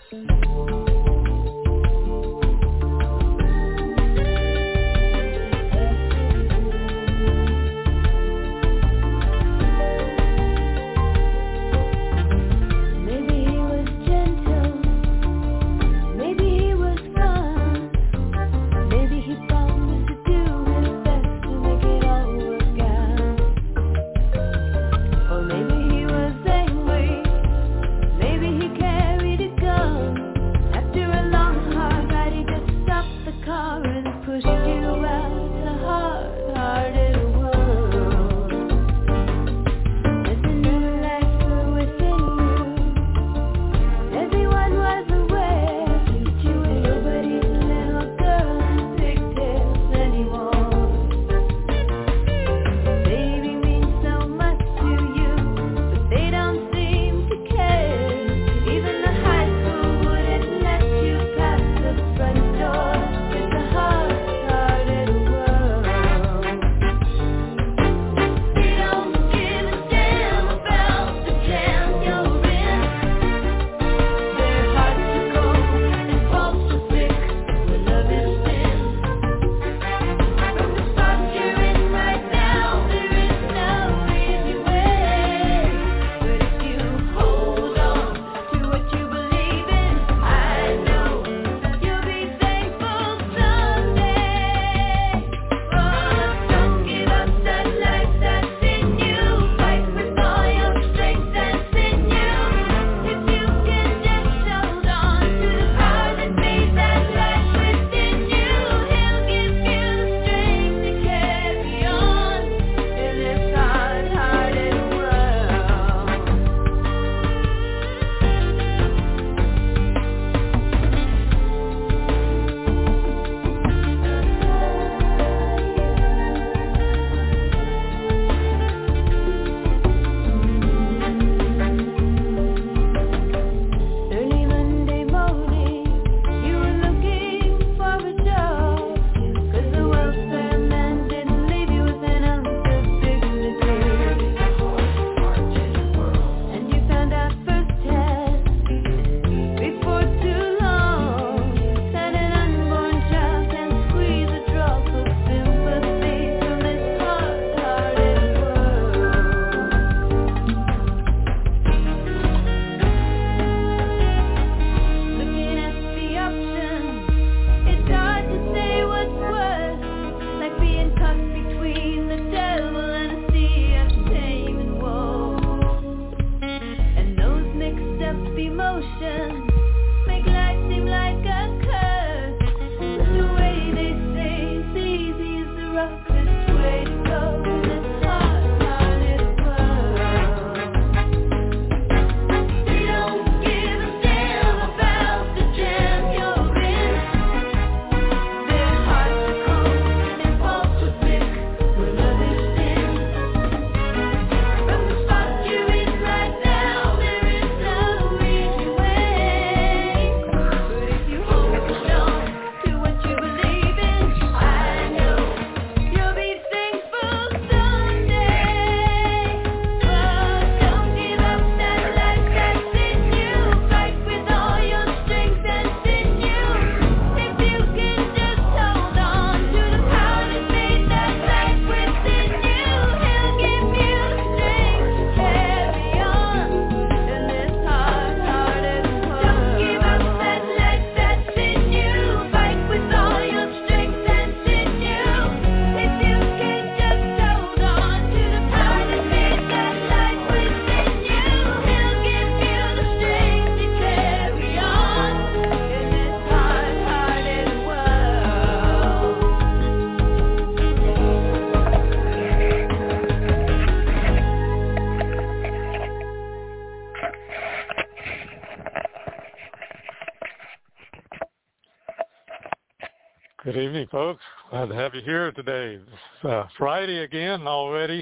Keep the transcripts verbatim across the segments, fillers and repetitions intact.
Good evening, folks. Glad to have you here today. It's uh, Friday again already,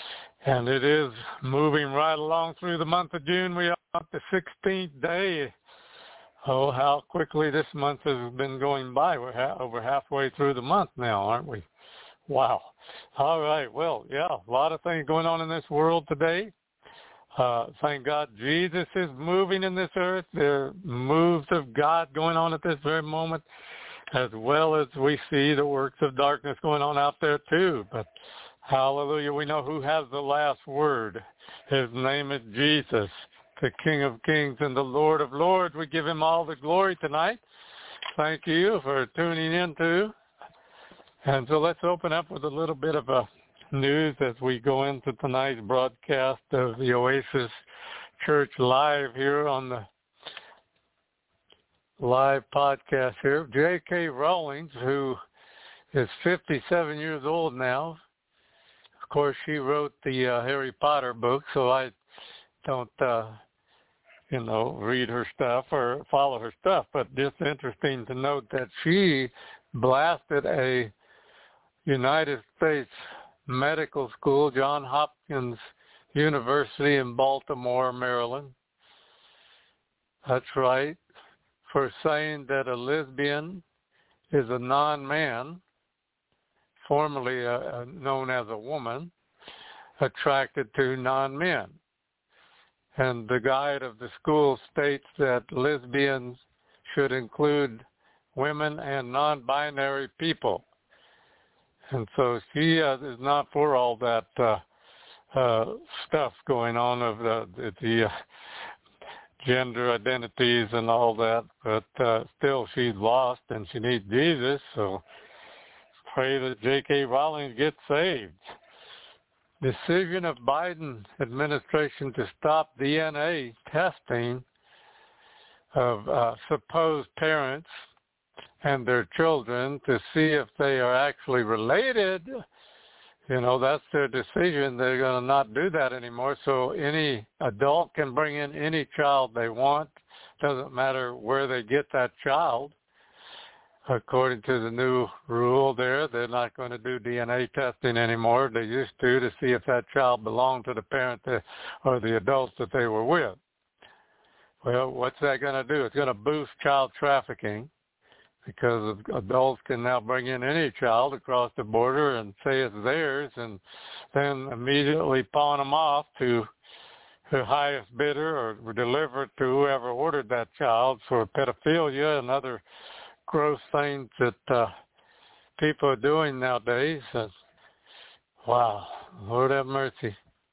and it is moving right along through the month of June. We are at the sixteenth day. Oh, how quickly this month has been going by. We're ha- over halfway through the month now, aren't we? Wow. All right. Well, yeah, a lot of things going on in this world today. Uh, thank God Jesus is moving in this earth. There are moves of God going on at this very moment, as well as we see the works of darkness going on out there too. But hallelujah, we know who has the last word. His name is Jesus, the King of Kings and the Lord of Lords. We give him all the glory tonight. Thank you for tuning in too. And so let's open up with a little bit of a news as we go into tonight's broadcast of the Oasis Church Live here on the live podcast here. J K. Rowling, who is fifty-seven years old now. Of course, she wrote the uh, Harry Potter book, so I don't, uh, you know, read her stuff or follow her stuff, but just interesting to note that she blasted a United States medical school, Johns Hopkins University in Baltimore, Maryland. That's right, for saying that a lesbian is a non-man, formerly uh, known as a woman, attracted to non-men. And the guide of the school states that lesbians should include women and non-binary people. And so she uh, is not for all that uh, uh, stuff going on of the, the, the uh, gender identities and all that. But uh, still, she's lost and she needs Jesus. So pray that J K. Rowling gets saved. Decision of Biden administration to stop D N A testing of uh, supposed parents and their children to see if they are actually related. You know, that's their decision. They're going to not do that anymore. So any adult can bring in any child they want. Doesn't matter where they get that child. According to the new rule there, they're not going to do D N A testing anymore. They used to to see if that child belonged to the parent that, or the adults that they were with. Well, what's that going to do? It's going to boost child trafficking, because adults can now bring in any child across the border and say it's theirs, and then immediately pawn them off to the highest bidder or deliver it to whoever ordered that child for pedophilia and other gross things that uh, people are doing nowadays. And, wow, Lord have mercy.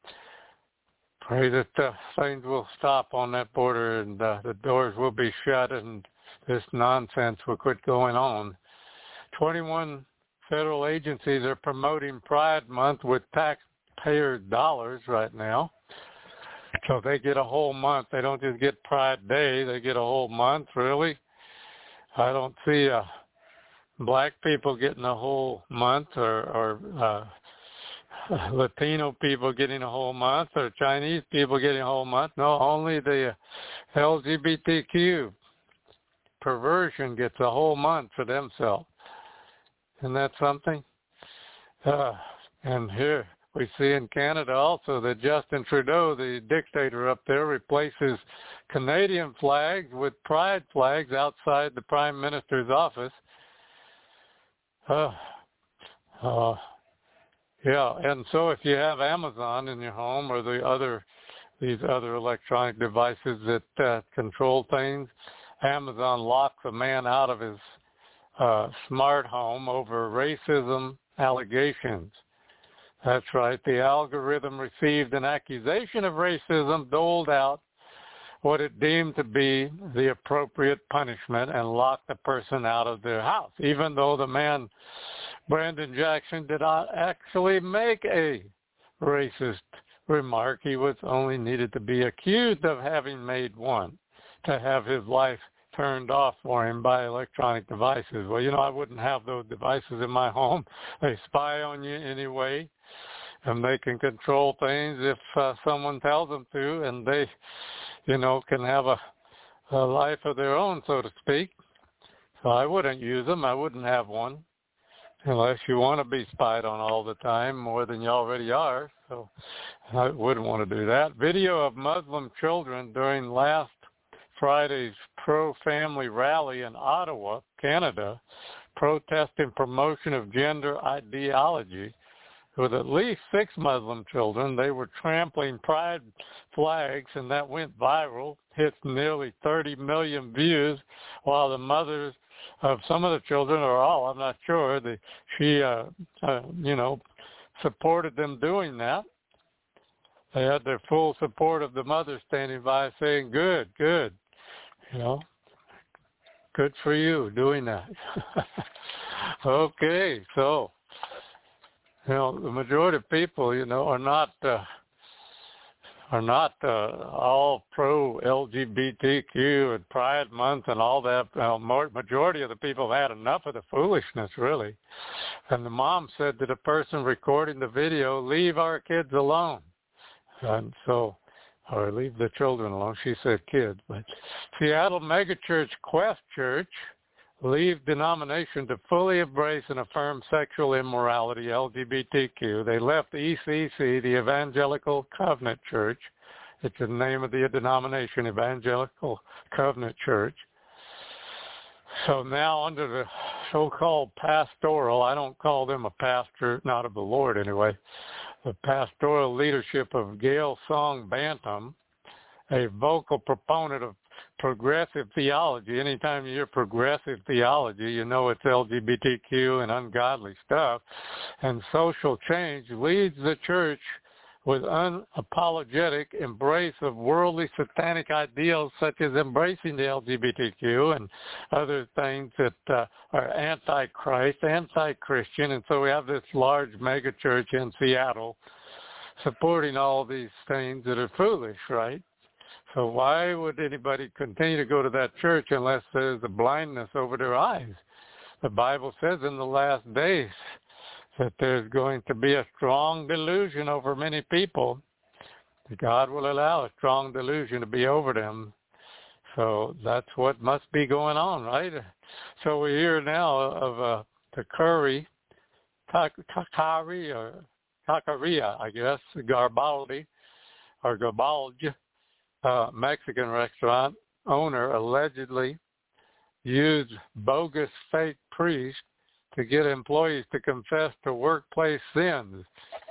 Pray that uh, things will stop on that border and uh, the doors will be shut and this nonsense will quit going on. twenty-one federal agencies are promoting Pride Month with taxpayer dollars right now. So they get a whole month. They don't just get Pride Day. They get a whole month, really. I don't see uh, black people getting a whole month or, or uh, Latino people getting a whole month or Chinese people getting a whole month. No, only the L G B T Q perversion gets a whole month for themselves. Isn't that something? Uh, and here we see in Canada also that Justin Trudeau, the dictator up there, replaces Canadian flags with pride flags outside the Prime Minister's office. Uh, uh, yeah, and so if you have Amazon in your home or the other these other electronic devices that uh, control things, Amazon locks a man out of his uh, smart home over racism allegations. That's right. The algorithm received an accusation of racism, doled out what it deemed to be the appropriate punishment, and locked the person out of their house, even though the man, Brandon Jackson, did not actually make a racist remark. He was only needed to be accused of having made one to have his life turned off for him by electronic devices. Well, you know, I wouldn't have those devices in my home. They spy on you anyway, and they can control things if uh, someone tells them to, and they, you know, can have a, a life of their own, so to speak. So I wouldn't use them. I wouldn't have one unless you want to be spied on all the time more than you already are. So I wouldn't want to do that. Video of Muslim children during last Friday's pro-family rally in Ottawa, Canada, protesting promotion of gender ideology, with at least six Muslim children. They were trampling pride flags, and that went viral, hit nearly thirty million views, while the mothers of some of the children, or all, I'm not sure, the, she, uh, uh, you know, supported them doing that. They had their full support of the mother standing by saying, good, good, you know, good for you doing that. Okay, so, you know, the majority of people, you know, are not uh, are not uh, all pro L G B T Q and Pride Month and all that. Well, majority of the people have had enough of the foolishness, really. And the mom said to the person recording the video, leave our kids alone. And so, or leave the children alone. She said kids. But Seattle megachurch Quest Church leave denomination to fully embrace and affirm sexual immorality, L G B T Q. They left E C C, the Evangelical Covenant Church. It's the name of the denomination, Evangelical Covenant Church. So now under the so-called pastoral, I don't call them a pastor, not of the Lord anyway, the pastoral leadership of Gail Song Bantam, a vocal proponent of progressive theology. Anytime you hear progressive theology, you know it's L G B T Q and ungodly stuff. And social change leads the church with unapologetic embrace of worldly satanic ideals such as embracing the L G B T Q and other things that uh, are anti-Christ, anti-Christian. And so we have this large mega church in Seattle supporting all these things that are foolish, right? So why would anybody continue to go to that church unless there's a blindness over their eyes? The Bible says in the last days that there's going to be a strong delusion over many people. God will allow a strong delusion to be over them. So that's what must be going on, right? So we hear now of uh, the Curry, Takari, or Taqueria, I guess, Garibaldi, or Garibaldi, Uh, Mexican restaurant owner allegedly used bogus fake priests to get employees to confess to workplace sins.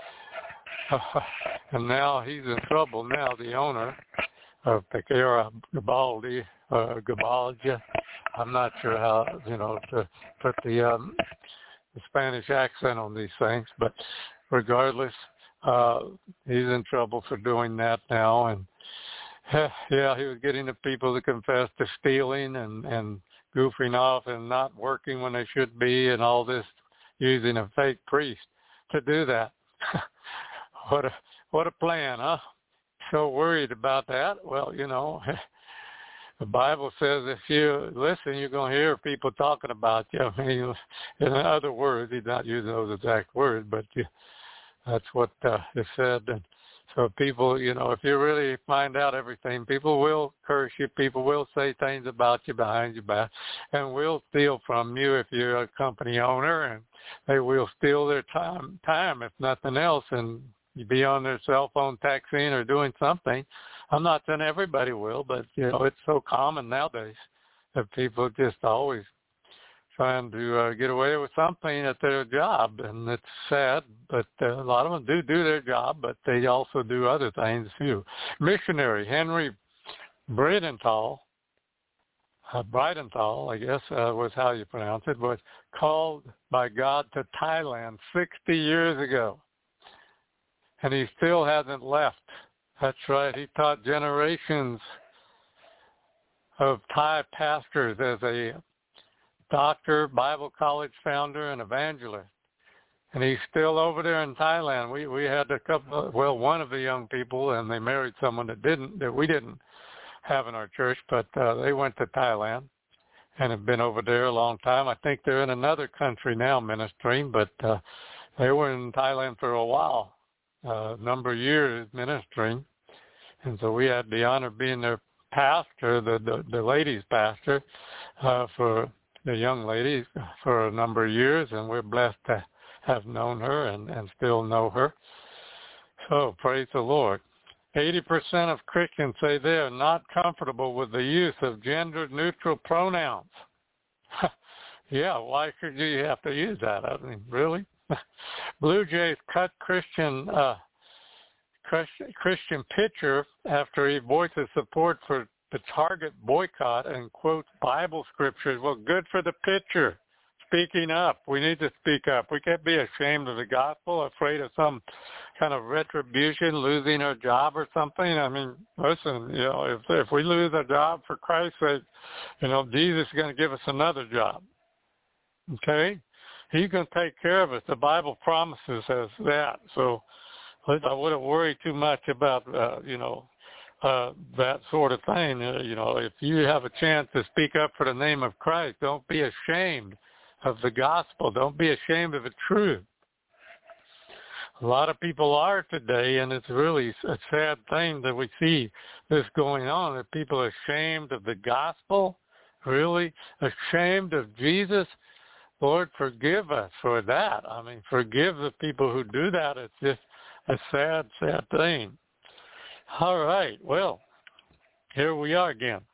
Uh, and now he's in trouble now, the owner of Taqueria Garibaldi, uh, Garibaldi. I'm not sure how, you know, to put the, um, the Spanish accent on these things, but regardless, uh, he's in trouble for doing that now. And yeah, he was getting the people to confess to stealing and, and goofing off and not working when they should be and all this, using a fake priest to do that. What a what a plan, huh? So worried about that. Well, you know, the Bible says if you listen, you're going to hear people talking about you. I mean, in other words, he's not using those exact words, but you, that's what uh, it said. And so people, you know, if you really find out everything, people will curse you. People will say things about you behind your back and will steal from you if you're a company owner, and they will steal their time, time if nothing else, and you be on their cell phone texting or doing something. I'm not saying everybody will, but, you know, it's so common nowadays that people just always trying to uh, get away with something at their job, and it's sad, but uh, a lot of them do do their job, but they also do other things too. Missionary Henry Bridenthal, uh, Bridenthal, I guess uh, was how you pronounce it, was called by God to Thailand sixty years ago, and he still hasn't left. That's right. He taught generations of Thai pastors as a doctor, Bible college founder, and evangelist. And he's still over there in Thailand. We we had a couple, of, well, one of the young people, and they married someone that didn't, that we didn't have in our church, but uh, they went to Thailand and have been over there a long time. I think they're in another country now ministering, but uh, they were in Thailand for a while, a uh, number of years ministering. And so we had the honor of being their pastor, the, the, the ladies' pastor, uh, for the young lady for a number of years, and we're blessed to have known her and, and still know her. So praise the Lord. eighty percent of Christians say they are not comfortable with the use of gender-neutral pronouns. Yeah, why should you have to use that? I mean, really? Blue Jays cut Christian uh, Christian pitcher after he voices support for the Target boycott and quotes Bible scriptures. Well, good for the pitcher. Speaking up. We need to speak up. We can't be ashamed of the gospel, afraid of some kind of retribution, losing our job or something. I mean, listen, you know, if if we lose a job for Christ's sake, you know, Jesus is going to give us another job. Okay? He's going to take care of us. The Bible promises us that. So I wouldn't worry too much about, uh, you know, uh, that sort of thing. Uh, you know, if you have a chance to speak up for the name of Christ, don't be ashamed of the gospel. Don't be ashamed of the truth. A lot of people are today, and it's really a sad thing that we see this going on, that people are ashamed of the gospel, really ashamed of Jesus. Lord, forgive us for that. I mean, forgive the people who do that. It's just a sad, sad thing. All right, well, here we are again.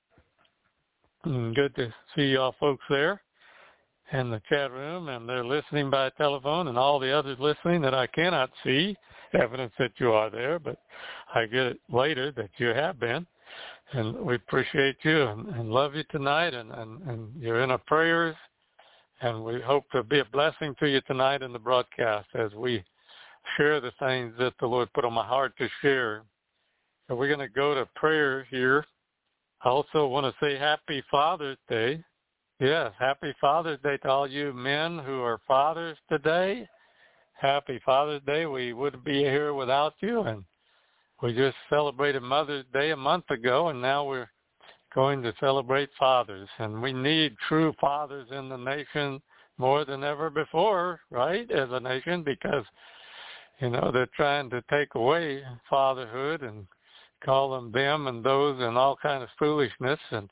Good to see y'all folks there in the chat room, and they're listening by telephone, and all the others listening that I cannot see, evidence that you are there, but I get it later that you have been, and we appreciate you and, and love you tonight, and, and, and you're in our prayers, and we hope to be a blessing to you tonight in the broadcast as we share the things that the Lord put on my heart to share. So we're going to go to prayer here. I also want to say Happy Father's Day. Yes, Happy Father's Day to all you men who are fathers today. Happy Father's Day. We wouldn't be here without you, and we just celebrated Mother's Day a month ago, and now we're going to celebrate fathers. And we need true fathers in the nation more than ever before, right, as a nation, because, you know, they're trying to take away fatherhood and call them them and those and all kind of foolishness, and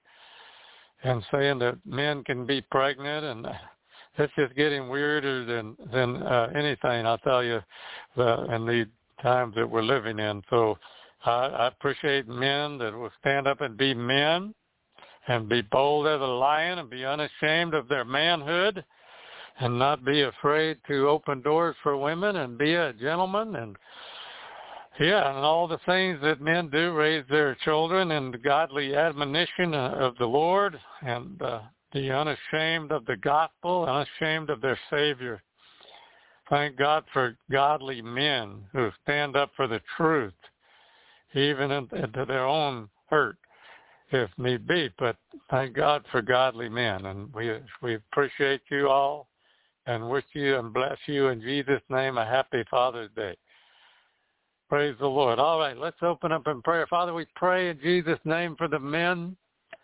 and saying that men can be pregnant, and it's just getting weirder than than uh, anything, I'll tell you, uh, in the times that we're living in. So I, I appreciate men that will stand up and be men and be bold as a lion and be unashamed of their manhood and not be afraid to open doors for women and be a gentleman, and yeah, and all the things that men do, raise their children in the godly admonition of the Lord, and uh, be unashamed of the gospel, unashamed of their Savior. Thank God for godly men who stand up for the truth, even into their own hurt, if need be. But thank God for godly men, and we we appreciate you all and wish you and bless you in Jesus' name a happy Father's Day. Praise the Lord. All right, let's open up in prayer. Father, we pray in Jesus' name for the men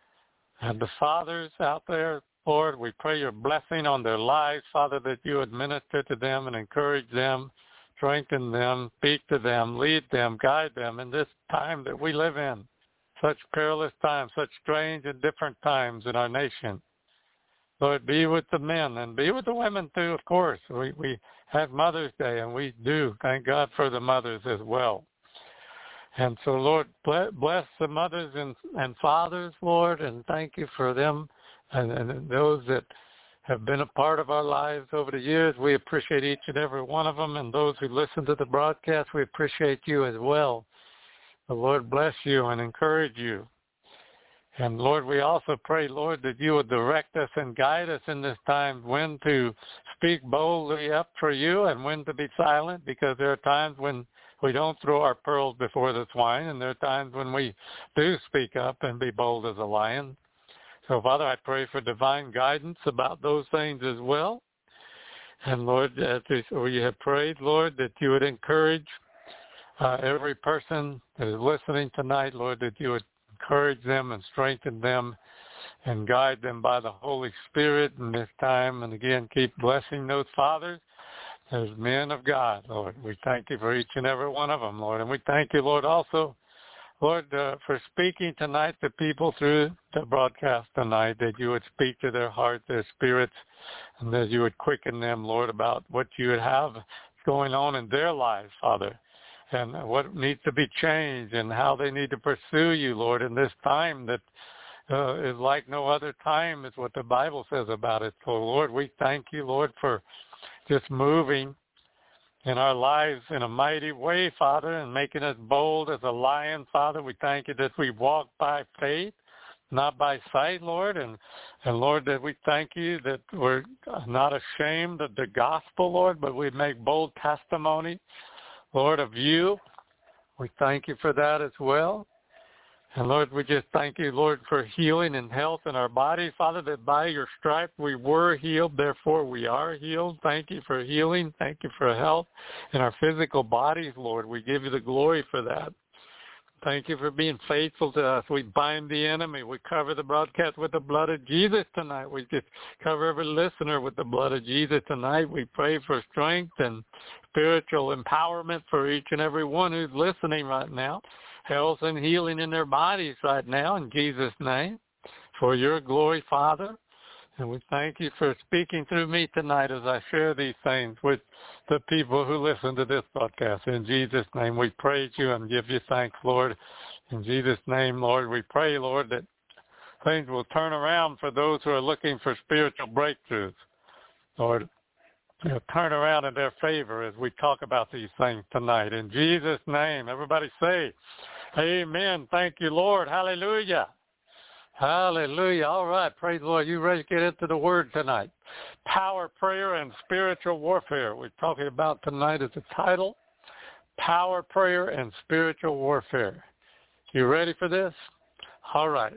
and the fathers out there. Lord, we pray your blessing on their lives, Father, that you would minister to them and encourage them, strengthen them, speak to them, lead them, guide them in this time that we live in, such perilous times, such strange and different times in our nation. Lord, be with the men and be with the women too, of course. We we had Mother's Day, and we do thank God for the mothers as well. And so, Lord, bless the mothers and, and fathers, Lord, and thank you for them and, and those that have been a part of our lives over the years. We appreciate each and every one of them, and those who listen to the broadcast, we appreciate you as well. The Lord bless you and encourage you. And Lord, we also pray, Lord, that you would direct us and guide us in this time when to speak boldly up for you and when to be silent, because there are times when we don't throw our pearls before the swine, and there are times when we do speak up and be bold as a lion. So, Father, I pray for divine guidance about those things as well. And, Lord, as we have prayed, Lord, that you would encourage uh, every person that is listening tonight, Lord, that you would encourage them and strengthen them and guide them by the Holy Spirit in this time. And again, keep blessing those fathers as men of God, Lord. We thank you for each and every one of them, Lord. And we thank you, Lord, also, Lord, uh, for speaking tonight to people through the broadcast tonight, that you would speak to their hearts, their spirits, and that you would quicken them, Lord, about what you would have going on in their lives, Father, and what needs to be changed and how they need to pursue you, Lord, in this time that uh, is like no other time, is what the Bible says about it. So, Lord, we thank you, Lord, for just moving in our lives in a mighty way, Father, and making us bold as a lion, Father. We thank you that we walk by faith, not by sight, Lord. And, and Lord, that we thank you that we're not ashamed of the gospel, Lord, but we make bold testimony, Lord, of you. We thank you for that as well. And Lord, we just thank you, Lord, for healing and health in our bodies, Father, that by your stripes we were healed, therefore we are healed. Thank you for healing. Thank you for health in our physical bodies, Lord. We give you the glory for that. Thank you for being faithful to us. We bind the enemy. We cover the broadcast with the blood of Jesus tonight. We just cover every listener with the blood of Jesus tonight. We pray for strength and spiritual empowerment for each and every one who's listening right now. Health and healing in their bodies right now in Jesus' name. For your glory, Father. And we thank you for speaking through me tonight as I share these things with the people who listen to this podcast. In Jesus' name, we praise you and give you thanks, Lord. In Jesus' name, Lord, we pray, Lord, that things will turn around for those who are looking for spiritual breakthroughs. Lord, you know, turn around in their favor as we talk about these things tonight. In Jesus' name, everybody say, amen. Thank you, Lord. Hallelujah. Hallelujah. All right. Praise the Lord. You ready to get into the word tonight? Power, prayer, and spiritual warfare. We're talking about tonight as the title, Power, Prayer, and Spiritual Warfare. You ready for this? All right.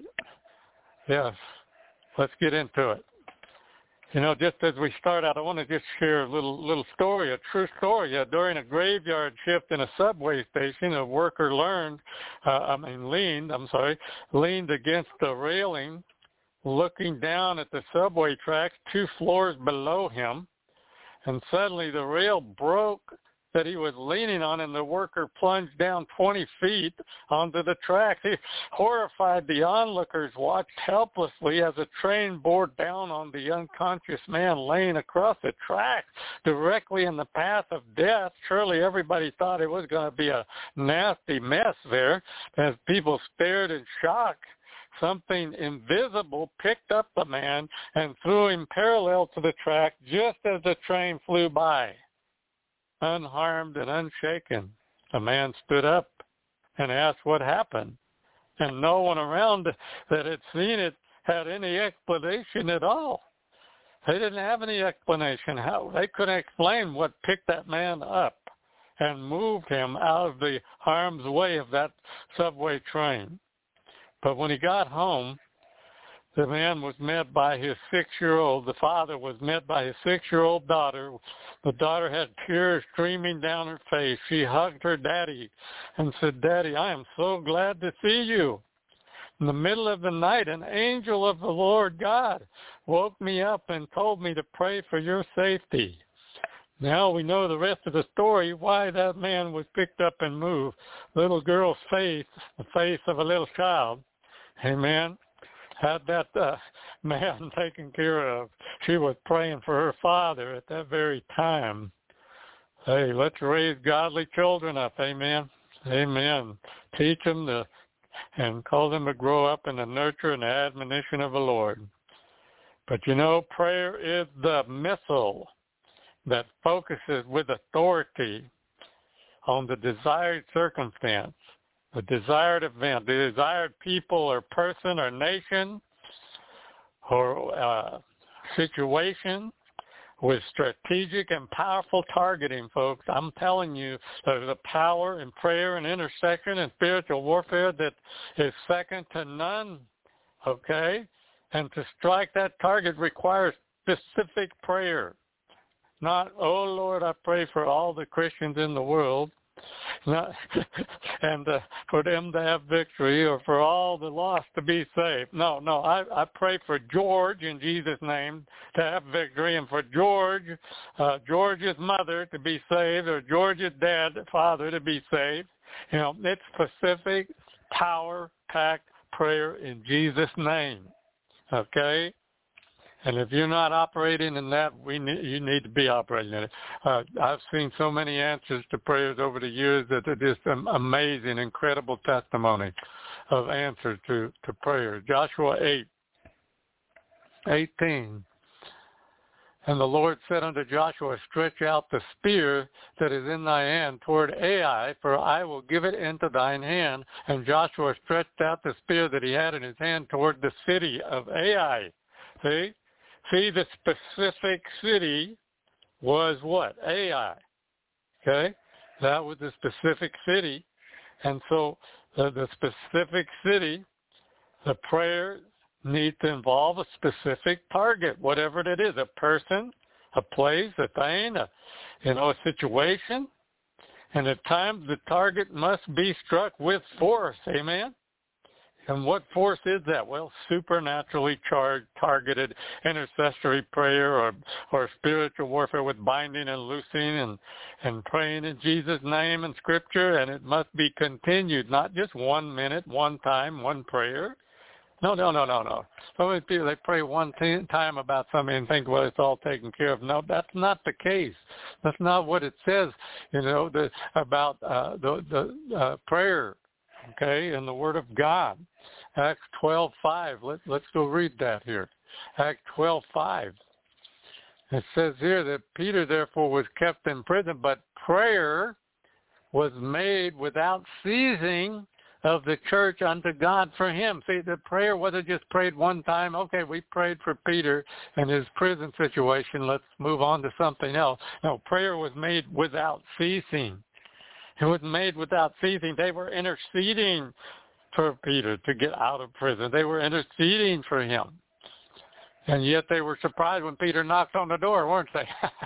Yes. Let's get into it. You know, just as we start out, I want to just share a little little story, a true story. Uh, during a graveyard shift in a subway station, a worker learned, uh, I mean, leaned, I'm sorry, leaned against the railing, looking down at the subway tracks two floors below him, and suddenly the rail broke that he was leaning on, and the worker plunged down twenty feet onto the tracks. He, horrified, the onlookers watched helplessly as a train bore down on the unconscious man laying across the tracks directly in the path of death. Surely everybody thought it was going to be a nasty mess there. As people stared in shock, something invisible picked up the man and threw him parallel to the track just as the train flew by. Unharmed and unshaken, the man stood up and asked what happened. And no one around that had seen it had any explanation at all. They didn't have any explanation. How they couldn't explain what picked that man up and moved him out of the harm's way of that subway train. But when he got home, the man was met by his six-year-old, the father was met by his six-year-old daughter. The daughter had tears streaming down her face. She hugged her daddy and said, "Daddy, I am so glad to see you." In the middle of the night, an angel of the Lord God woke me up and told me to pray for your safety. Now we know the rest of the story, why that man was picked up and moved. Little girl's face, the face of a little child. Amen. Had that uh, man taken care of. She was praying for her father at that very time. Hey, let's raise godly children up. Amen. Amen. Teach them to, and call them to grow up in the nurture and the admonition of the Lord. But you know, prayer is the missile that focuses with authority on the desired circumstance, the desired event, the desired people or person or nation or uh, situation with strategic and powerful targeting, folks. I'm telling you, there's a power in prayer and intercession and spiritual warfare that is second to none, okay? And to strike that target requires specific prayer. Not, oh, Lord, I pray for all the Christians in the world. Not, and uh, for them to have victory, or for all the lost to be saved. No, no, I, I pray for George in Jesus' name to have victory, and for George, uh, George's mother to be saved, or George's dad, father to be saved. You know, it's specific, power-packed prayer in Jesus' name. Okay? And if you're not operating in that, we need, you need to be operating in it. Uh, I've seen so many answers to prayers over the years that are just an amazing, incredible testimony of answers to, to prayer. Joshua eight, eighteen. And the Lord said unto Joshua, stretch out the spear that is in thy hand toward Ai, for I will give it into thine hand. And Joshua stretched out the spear that he had in his hand toward the city of Ai. See? See, the specific city was what? Ai. Okay? That was the specific city. And so the, the specific city, the prayer need to involve a specific target, whatever it is, a person, a place, a thing, a, you know, a situation. And at times the target must be struck with force, amen? And what force is that? Well, supernaturally charged, targeted intercessory prayer or or spiritual warfare with binding and loosing and, and praying in Jesus' name in Scripture. And it must be continued, not just one minute, one time, one prayer. No, no, no, no, no. So many people, they pray one t- time about something and think, well, it's all taken care of. No, that's not the case. That's not what it says, you know, the, about uh, the, the uh, prayer, okay, in the Word of God. Acts twelve five. Let, let's go read that here. Acts twelve five. It says here that Peter, therefore, was kept in prison, but prayer was made without ceasing of the church unto God for him. See, the prayer wasn't just prayed one time. Okay, we prayed for Peter and his prison situation. Let's move on to something else. No, prayer was made without ceasing. It was made without ceasing. They were interceding for Peter to get out of prison. They were interceding for him. And yet they were surprised when Peter knocked on the door, weren't they?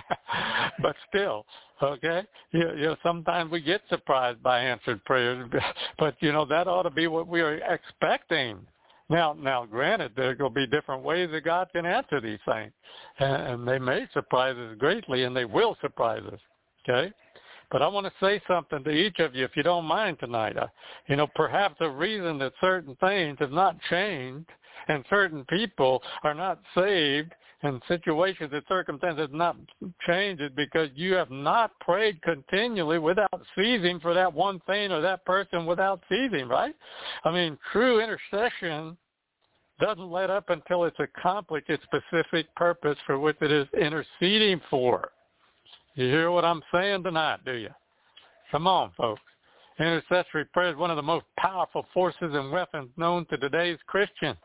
But still, okay, you, you know, sometimes we get surprised by answered prayers, but, you know, that ought to be what we are expecting. Now, now, granted, there are going to be different ways that God can answer these things, and, and they may surprise us greatly, and they will surprise us, okay? But I want to say something to each of you, if you don't mind tonight. Uh, you know, perhaps the reason that certain things have not changed and certain people are not saved and situations and circumstances have not changed is because you have not prayed continually without ceasing for that one thing or that person without ceasing, right? I mean, true intercession doesn't let up until it's accomplished its specific purpose for which it is interceding for. You hear what I'm saying tonight, do you? Come on, folks. Intercessory prayer is one of the most powerful forces and weapons known to today's Christian.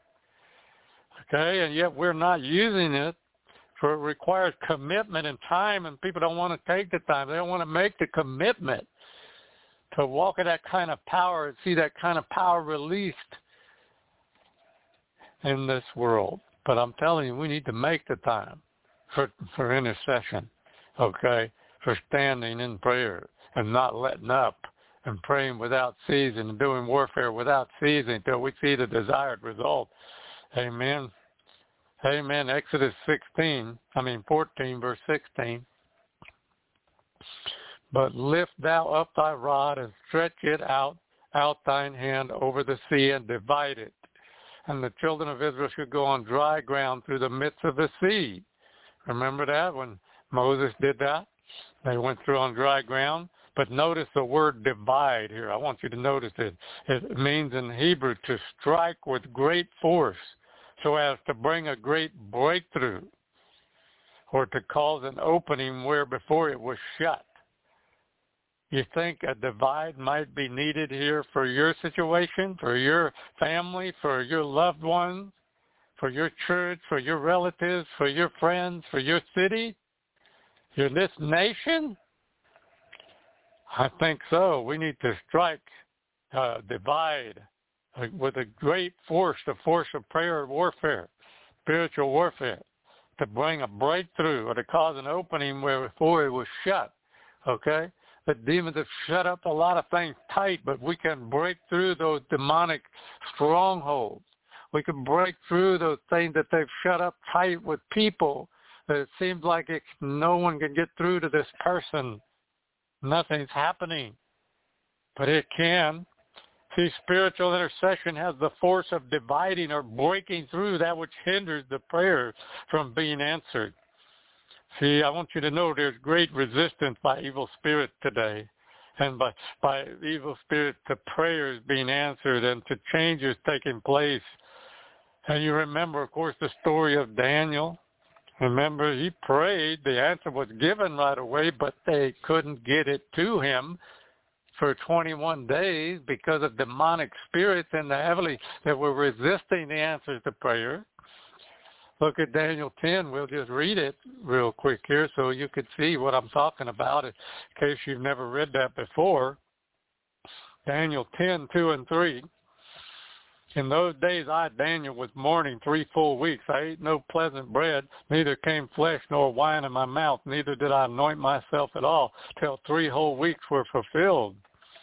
Okay, and yet we're not using it, for it requires commitment and time, and people don't want to take the time. They don't want to make the commitment to walk in that kind of power and see that kind of power released in this world. But I'm telling you, we need to make the time for, for intercession, okay, for standing in prayer and not letting up and praying without ceasing and doing warfare without ceasing until we see the desired result. Amen. Amen. Exodus sixteen, I mean fourteen, verse sixteen. But lift thou up thy rod and stretch it out, out thine hand over the sea and divide it. And the children of Israel should go on dry ground through the midst of the sea. Remember that when Moses did that? They went through on dry ground. But notice the word divide here. I want you to notice it. It means in Hebrew to strike with great force so as to bring a great breakthrough or to cause an opening where before it was shut. You think a divide might be needed here for your situation, for your family, for your loved ones, for your church, for your relatives, for your friends, for your city, for this nation? I think so. We need to strike, uh, divide uh, with a great force, the force of prayer and warfare, spiritual warfare, to bring a breakthrough or to cause an opening where before it was shut, okay? The demons have shut up a lot of things tight, but we can break through those demonic strongholds. We can break through those things that they've shut up tight with people. That it seems like it, no one can get through to this person. Nothing's happening, but it can. See, spiritual intercession has the force of dividing or breaking through that which hinders the prayer from being answered. See, I want you to know there's great resistance by evil spirits today, and by, by evil spirits to prayers being answered and to changes taking place. And you remember, of course, the story of Daniel, Remember, he prayed. The answer was given right away, but they couldn't get it to him for twenty-one days because of demonic spirits in the heavenly that were resisting the answers to prayer. Look at Daniel ten. We'll just read it real quick here so you could see what I'm talking about in case you've never read that before. Daniel ten, two and three. In those days I, Daniel, was mourning three full weeks. I ate no pleasant bread, neither came flesh nor wine in my mouth, neither did I anoint myself at all, till three whole weeks were fulfilled.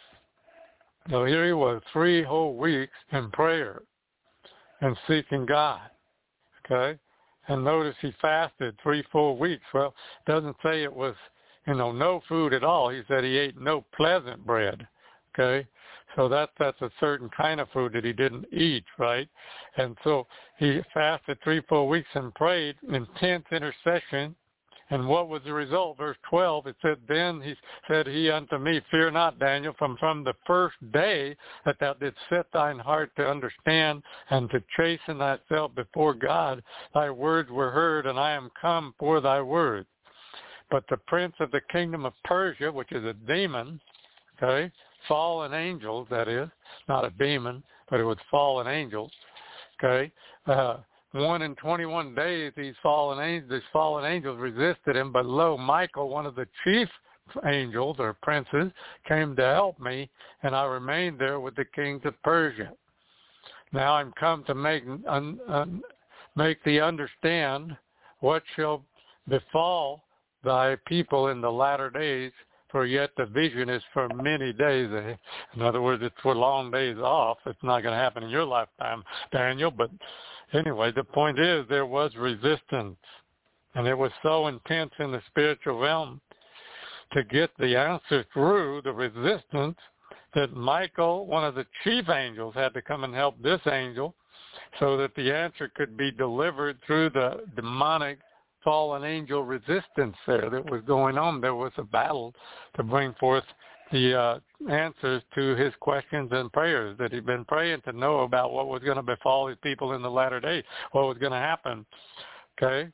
So here he was, three whole weeks in prayer and seeking God. Okay? And notice he fasted three full weeks. Well, it doesn't say it was, you know, no food at all. He said he ate no pleasant bread. Okay? So that, that's a certain kind of food that he didn't eat, right? And so he fasted three full weeks and prayed intense intercession. And what was the result? Verse twelve, it said, then he said he unto me, fear not, Daniel, from, from the first day that thou didst set thine heart to understand and to chasten thyself before God, thy words were heard, and I am come for thy words. But the prince of the kingdom of Persia, which is a demon, okay, fallen angels, that is, not a demon, but it was fallen angels, okay, uh, one in twenty-one days, these fallen angels, these fallen angels resisted him. But lo, Michael, one of the chief angels or princes, came to help me, and I remained there with the kings of Persia. Now I'm come to make un, un, make thee understand what shall befall thy people in the latter days. For yet the vision is for many days. In other words, it's for long days off. It's not going to happen in your lifetime, Daniel. But anyway, the point is there was resistance. And it was so intense in the spiritual realm to get the answer through the resistance that Michael, one of the chief angels, had to come and help this angel so that the answer could be delivered through the demonic fallen angel resistance there that was going on. There was a battle to bring forth the uh, answers to his questions and prayers that he'd been praying to know about what was going to befall his people in the latter days, what was going to happen. Okay?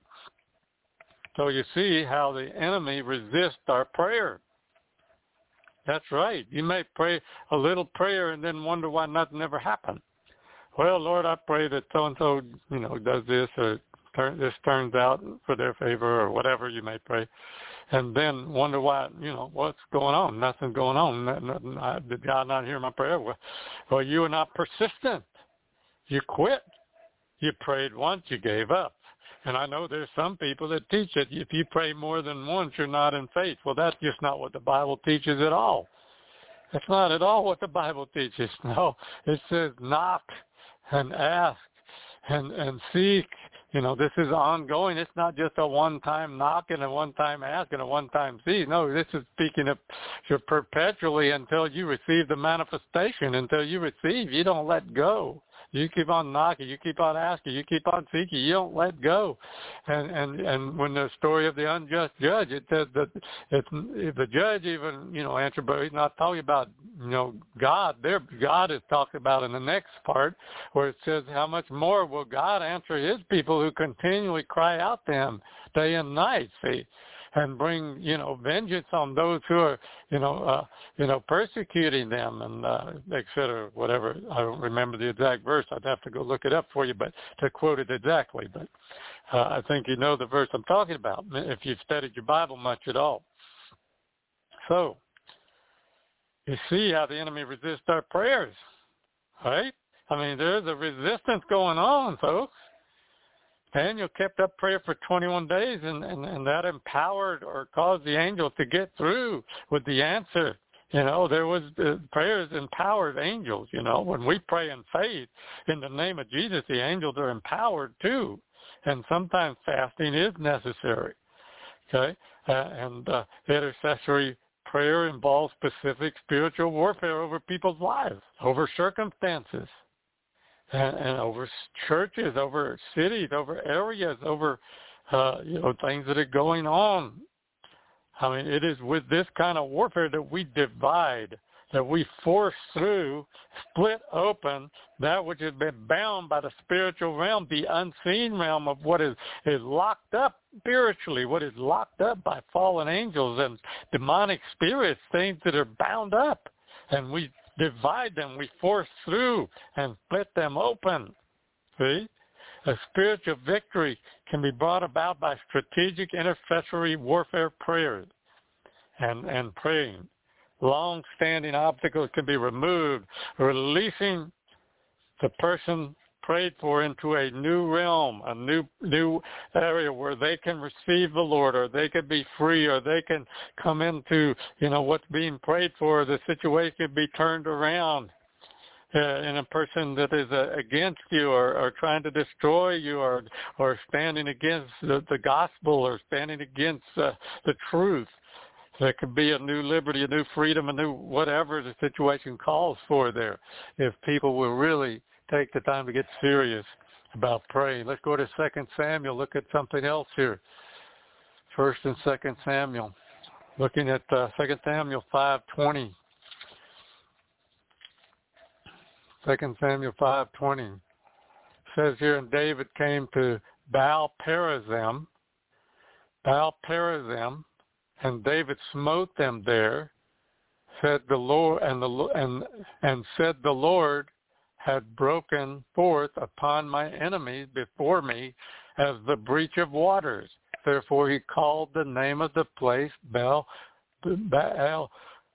So you see how the enemy resists our prayer. That's right. You may pray a little prayer and then wonder why nothing ever happened. Well, Lord, I pray that so-and-so, you know, does this or Turn, this turns out for their favor or whatever you may pray, and then wonder why, you know, what's going on? Nothing's going on. Nothing, I, did God not hear my prayer? Well, well, you are not persistent. You quit. You prayed once, you gave up. And I know there's some people that teach that if you pray more than once, you're not in faith. Well, that's just not what the Bible teaches at all. That's not at all what the Bible teaches. No, it says knock and ask and, and seek. You know, this is ongoing. It's not just a one-time knock and a one-time ask and a one-time see. No, this is speaking of you're perpetually until you receive the manifestation. Until you receive, you don't let go. You keep on knocking. You keep on asking. You keep on seeking. You don't let go. And and and when the story of the unjust judge, it says that it's, if the judge even, you know, answered, but he's not talking about, you know, God. There, God is talking about in the next part where it says, how much more will God answer his people who continually cry out to him day and night, see, and bring, you know, vengeance on those who are, you know, uh, you know, persecuting them and uh, et cetera, whatever. I don't remember the exact verse. I'd have to go look it up for you, but to quote it exactly. But uh, I think you know the verse I'm talking about if you've studied your Bible much at all. So you see how the enemy resists our prayers, right? I mean, there's a resistance going on, folks. Daniel kept up prayer for twenty-one days, and, and, and that empowered or caused the angel to get through with the answer. You know, there was uh, prayers empowered angels. You know, when we pray in faith in the name of Jesus, the angels are empowered too. And sometimes fasting is necessary. Okay, uh, and uh, intercessory prayer involves specific spiritual warfare over people's lives, over circumstances. And, and over churches, over cities, over areas, over, uh, you know, things that are going on. I mean, it is with this kind of warfare that we divide that we force through, split open that which has been bound by the spiritual realm, the unseen realm of what is, is locked up spiritually, what is locked up by fallen angels and demonic spirits, things that are bound up. And we divide them, we force through and split them open. See? A spiritual victory can be brought about by strategic intercessory warfare prayers and, and praying. Long-standing obstacles can be removed, releasing the person prayed for into a new realm, a new new area where they can receive the Lord, or they can be free, or they can come into, you know, what's being prayed for. The situation can be turned around uh, in a person that is uh, against you, or, or trying to destroy you, or or standing against the, the gospel, or standing against uh, the truth. There could be a new liberty, a new freedom, a new whatever the situation calls for there, if people will really take the time to get serious about praying. Let's go to Second Samuel. Look at something else here. First and Second Samuel. Looking at uh, Second Samuel five twenty. Second Samuel five twenty. Says here, and David came to Baal Perazim. Baal Perazim. And David smote them there, said the Lord, and the and and said the Lord had broken forth upon my enemies before me as the breach of waters. Therefore he called the name of the place Baal Baal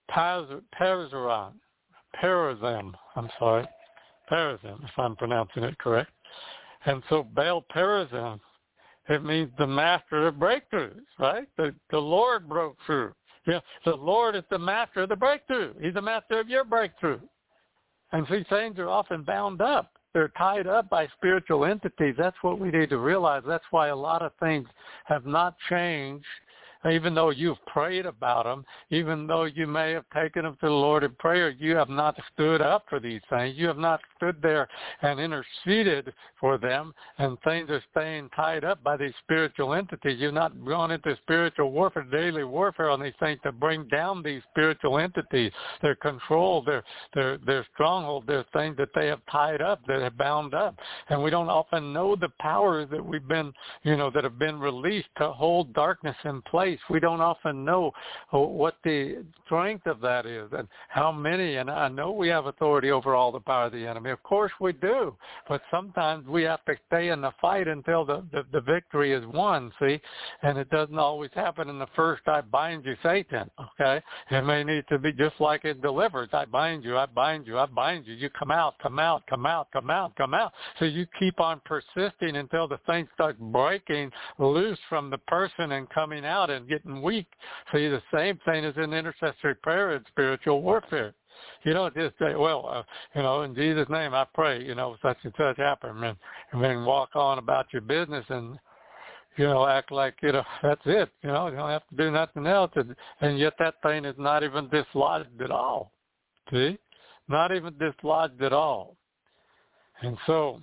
Perazim. Perazim. I'm sorry, Perazim, if I'm pronouncing it correct. And so Baal Perazim, it means the master of breakthroughs, right? The, the Lord broke through. Yeah, the Lord is the master of the breakthrough. He's the master of your breakthrough. And see, things are often bound up. They're tied up by spiritual entities. That's what we need to realize. That's why a lot of things have not changed, even though you've prayed about them, even though you may have taken them to the Lord in prayer. You have not stood up for these things. You have not stood there and interceded for them, and things are staying tied up by these spiritual entities. You've not gone into spiritual warfare, daily warfare on these things to bring down these spiritual entities, their control, their their their stronghold, their things that they have tied up, that have bound up. And we don't often know the powers that we've been, you know, that have been released to hold darkness in place. We don't often know what the strength of that is and how many. And I know we have authority over all the power of the enemy. Of course we do. But sometimes we have to stay in the fight until the, the, the victory is won, see? And it doesn't always happen in the first, I bind you, Satan, okay? It may need to be just like in deliverance. I bind you, I bind you, I bind you. You come out, come out, come out, come out, come out. So you keep on persisting until the thing starts breaking loose from the person and coming out and getting weak. See, the same thing as in intercessory prayer and spiritual warfare. You don't just say, well, uh, you know, in Jesus' name I pray, you know, such and such happen, and, and then walk on about your business and, you know, act like, you know, that's it. You know, you don't have to do nothing else. And, and yet that thing is not even dislodged at all. See? Not even dislodged at all. And so,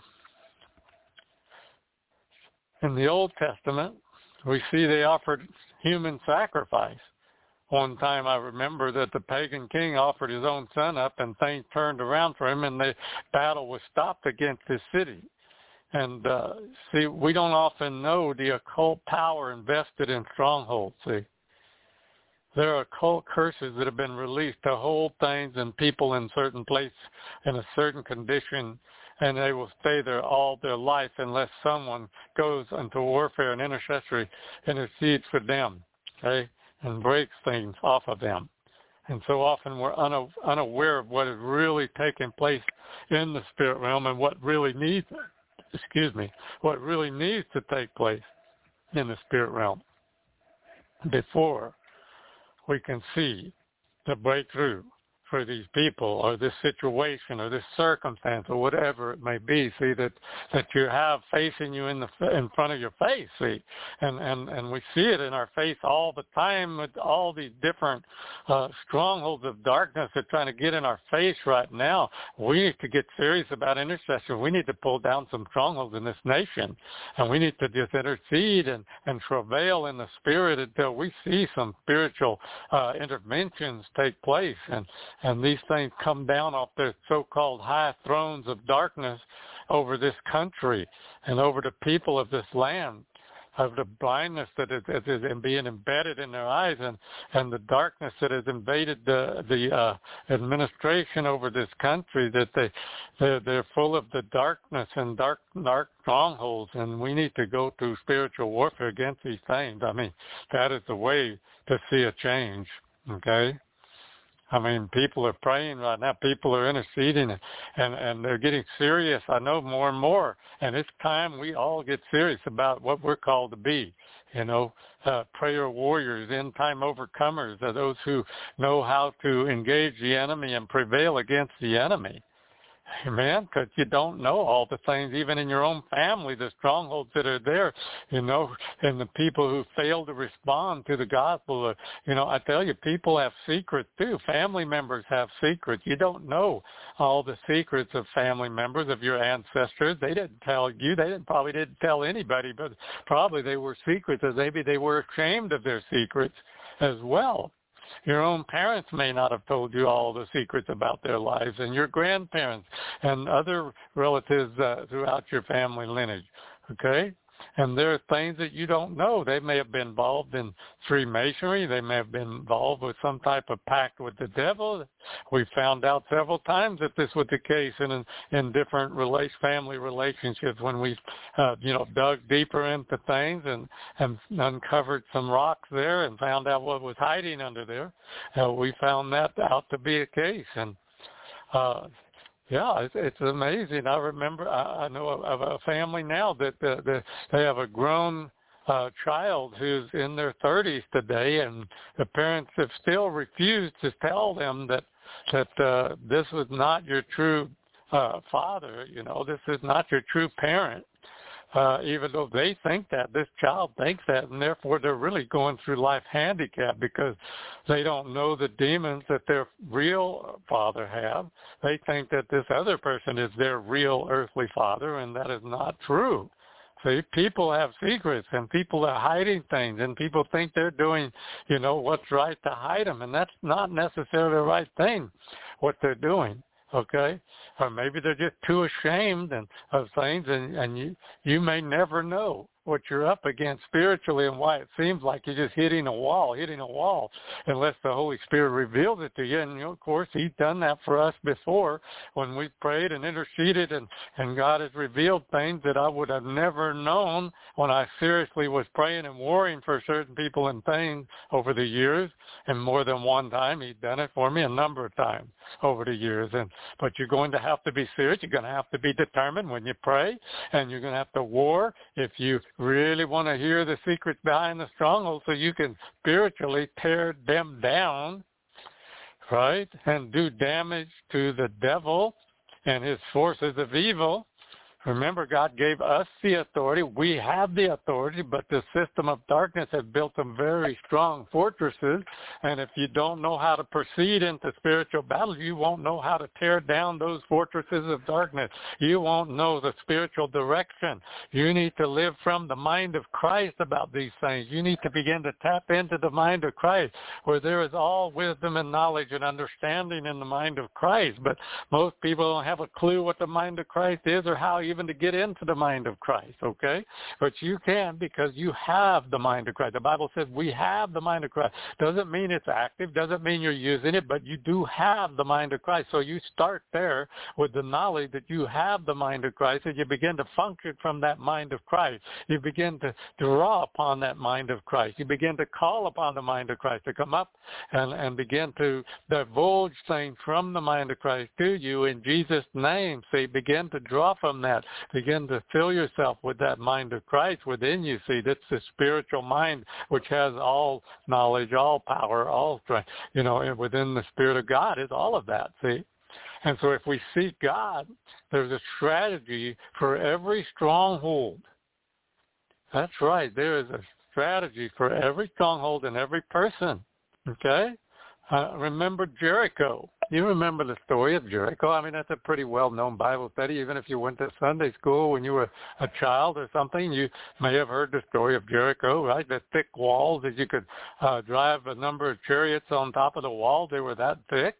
in the Old Testament, we see they offered human sacrifice. One time I remember that the pagan king offered his own son up, and things turned around for him, and the battle was stopped against his city. And uh, see, we don't often know the occult power invested in strongholds, see. There are occult curses that have been released to hold things and people in certain place in a certain condition, and they will stay there all their life unless someone goes into warfare and intercessory, intercedes for them, okay, and breaks things off of them. And so often we're una- unaware of what is really taking place in the spirit realm and what really needs, excuse me, what really needs to take place in the spirit realm before we can see the breakthrough for these people or this situation or this circumstance or whatever it may be, see, that that you have facing you in the in front of your face, see, and and and we see it in our face all the time with all these different uh, strongholds of darkness that are trying to get in our face right now. We need to get serious about intercession. We need to pull down some strongholds in this nation, and we need to just intercede and and travail in the spirit until we see some spiritual uh, interventions take place. And and these things come down off their so-called high thrones of darkness over this country and over the people of this land, of the blindness that is, that is being embedded in their eyes, and, and the darkness that has invaded the, the uh, administration over this country, that they, they're, they're full of the darkness and dark, dark strongholds, and we need to go through spiritual warfare against these things. I mean, that is the way to see a change, okay? I mean, people are praying right now. People are interceding, and, and they're getting serious. I know more and more. And it's time we all get serious about what we're called to be. You know, uh, prayer warriors, end-time overcomers are those who know how to engage the enemy and prevail against the enemy. Amen, because you don't know all the things, even in your own family, the strongholds that are there, you know, and the people who fail to respond to the gospel. You know, I tell you, people have secrets too. Family members have secrets. You don't know all the secrets of family members, of your ancestors. They didn't tell you. They didn't probably didn't tell anybody, but probably they were secrets, or maybe they were ashamed of their secrets as well. Your own parents may not have told you all the secrets about their lives, and your grandparents and other relatives uh, throughout your family lineage, okay? And there are things that you don't know. They may have been involved in Freemasonry. They may have been involved with some type of pact with the devil. We found out several times that this was the case in in different rela- family relationships when we, uh, you know, dug deeper into things and, and uncovered some rocks there and found out what was hiding under there. Uh, we found that out to be a case. And uh Yeah, it's, it's amazing. I remember, I, I know of, of a family now that uh, the, they have a grown uh, child who's in their thirties today, and the parents have still refused to tell them that that uh, this was not your true uh, father. You know, this is not your true parent. Uh, even though they think that, this child thinks that, and therefore they're really going through life handicapped because they don't know the demons that their real father have. They think that this other person is their real earthly father, and that is not true. See, people have secrets, and people are hiding things, and people think they're doing, you know, what's right to hide them, and that's not necessarily the right thing, what they're doing. Okay, or maybe they're just too ashamed and, of things, and, and you you may never know what you're up against spiritually and why it seems like you're just hitting a wall, hitting a wall, unless the Holy Spirit reveals it to you. And, you know, of course, he's done that for us before when we prayed and interceded, and, and God has revealed things that I would have never known when I seriously was praying and warring for certain people and things over the years. And more than one time, he's done it for me a number of times over the years. And but you're going to have to be serious. You're going to have to be determined when you pray, and you're going to have to war if you really want to hear the secrets behind the stronghold, so you can spiritually tear them down, right, and do damage to the devil and his forces of evil. Remember, God gave us the authority. We have the authority, but the system of darkness has built some very strong fortresses, and if you don't know how to proceed into spiritual battle, you won't know how to tear down those fortresses of darkness. You won't know the spiritual direction. You need to live from the mind of Christ about these things. You need to begin to tap into the mind of Christ, where there is all wisdom and knowledge and understanding in the mind of Christ, but most people don't have a clue what the mind of Christ is or how you even to get into the mind of Christ, okay? But you can, because you have the mind of Christ. The Bible says we have the mind of Christ. Doesn't mean it's active, doesn't mean you're using it, but you do have the mind of Christ. So you start there with the knowledge that you have the mind of Christ, and you begin to function from that mind of Christ. You begin to draw upon that mind of Christ. You begin to call upon the mind of Christ to come up and, and begin to divulge things from the mind of Christ to you in Jesus' name. See, begin to draw from that. Begin to fill yourself with that mind of Christ within you. See, that's the spiritual mind which has all knowledge, all power, all strength. You know, within the Spirit of God is all of that, see? And so if we seek God, there's a strategy for every stronghold. That's right. There is a strategy for every stronghold in every person, okay? Uh, remember Jericho. You remember the story of Jericho. I mean, that's a pretty well-known Bible study. Even if you went to Sunday school when you were a child or something, you may have heard the story of Jericho, right? The thick walls that you could uh, drive a number of chariots on top of the wall. They were that thick,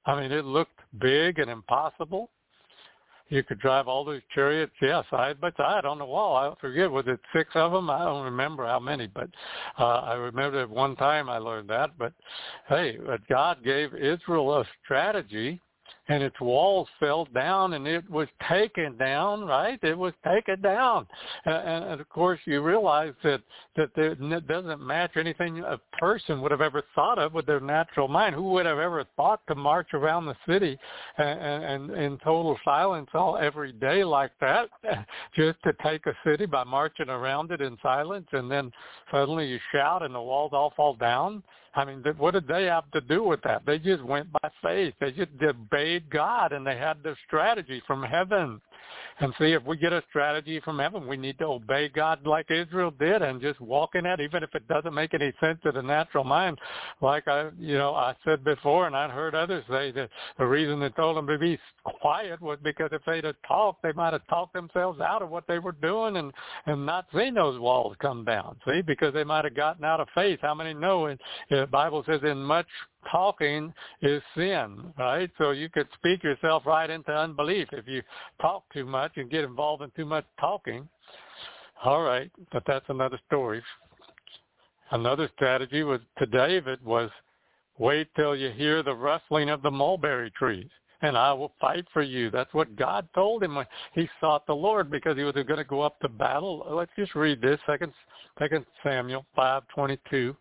I mean, it looked big and impossible. You could drive all those chariots, yeah, side by side on the wall. I forget, was it six of them? I don't remember how many, but uh, I remember at one time I learned that. But, hey, but God gave Israel a strategy, and its walls fell down, and it was taken down, right? It was taken down. And, and of course, you realize that, that it doesn't match anything a person would have ever thought of with their natural mind. Who would have ever thought to march around the city and, and, and in total silence all every day like that, just to take a city by marching around it in silence, and then suddenly you shout and the walls all fall down? I mean, what did they have to do with that? They just went by faith. They just obeyed God, and they had their strategy from heaven. And see, if we get a strategy from heaven, we need to obey God like Israel did and just walk in that, even if it doesn't make any sense to the natural mind. Like I, you know, I said before, and I'd heard others say that the reason they told them to be quiet was because if they'd have talked, they might have talked themselves out of what they were doing and, and not seen those walls come down, see, because they might have gotten out of faith. How many know it? The Bible says in much talking is sin, right? So you could speak yourself right into unbelief if you talk too much and get involved in too much talking. All right, but that's another story. Another strategy was to David was wait till you hear the rustling of the mulberry trees, and I will fight for you. That's what God told him when he sought the Lord, because he was going to go up to battle. Let's just read this, Second, Second Samuel five twenty-two.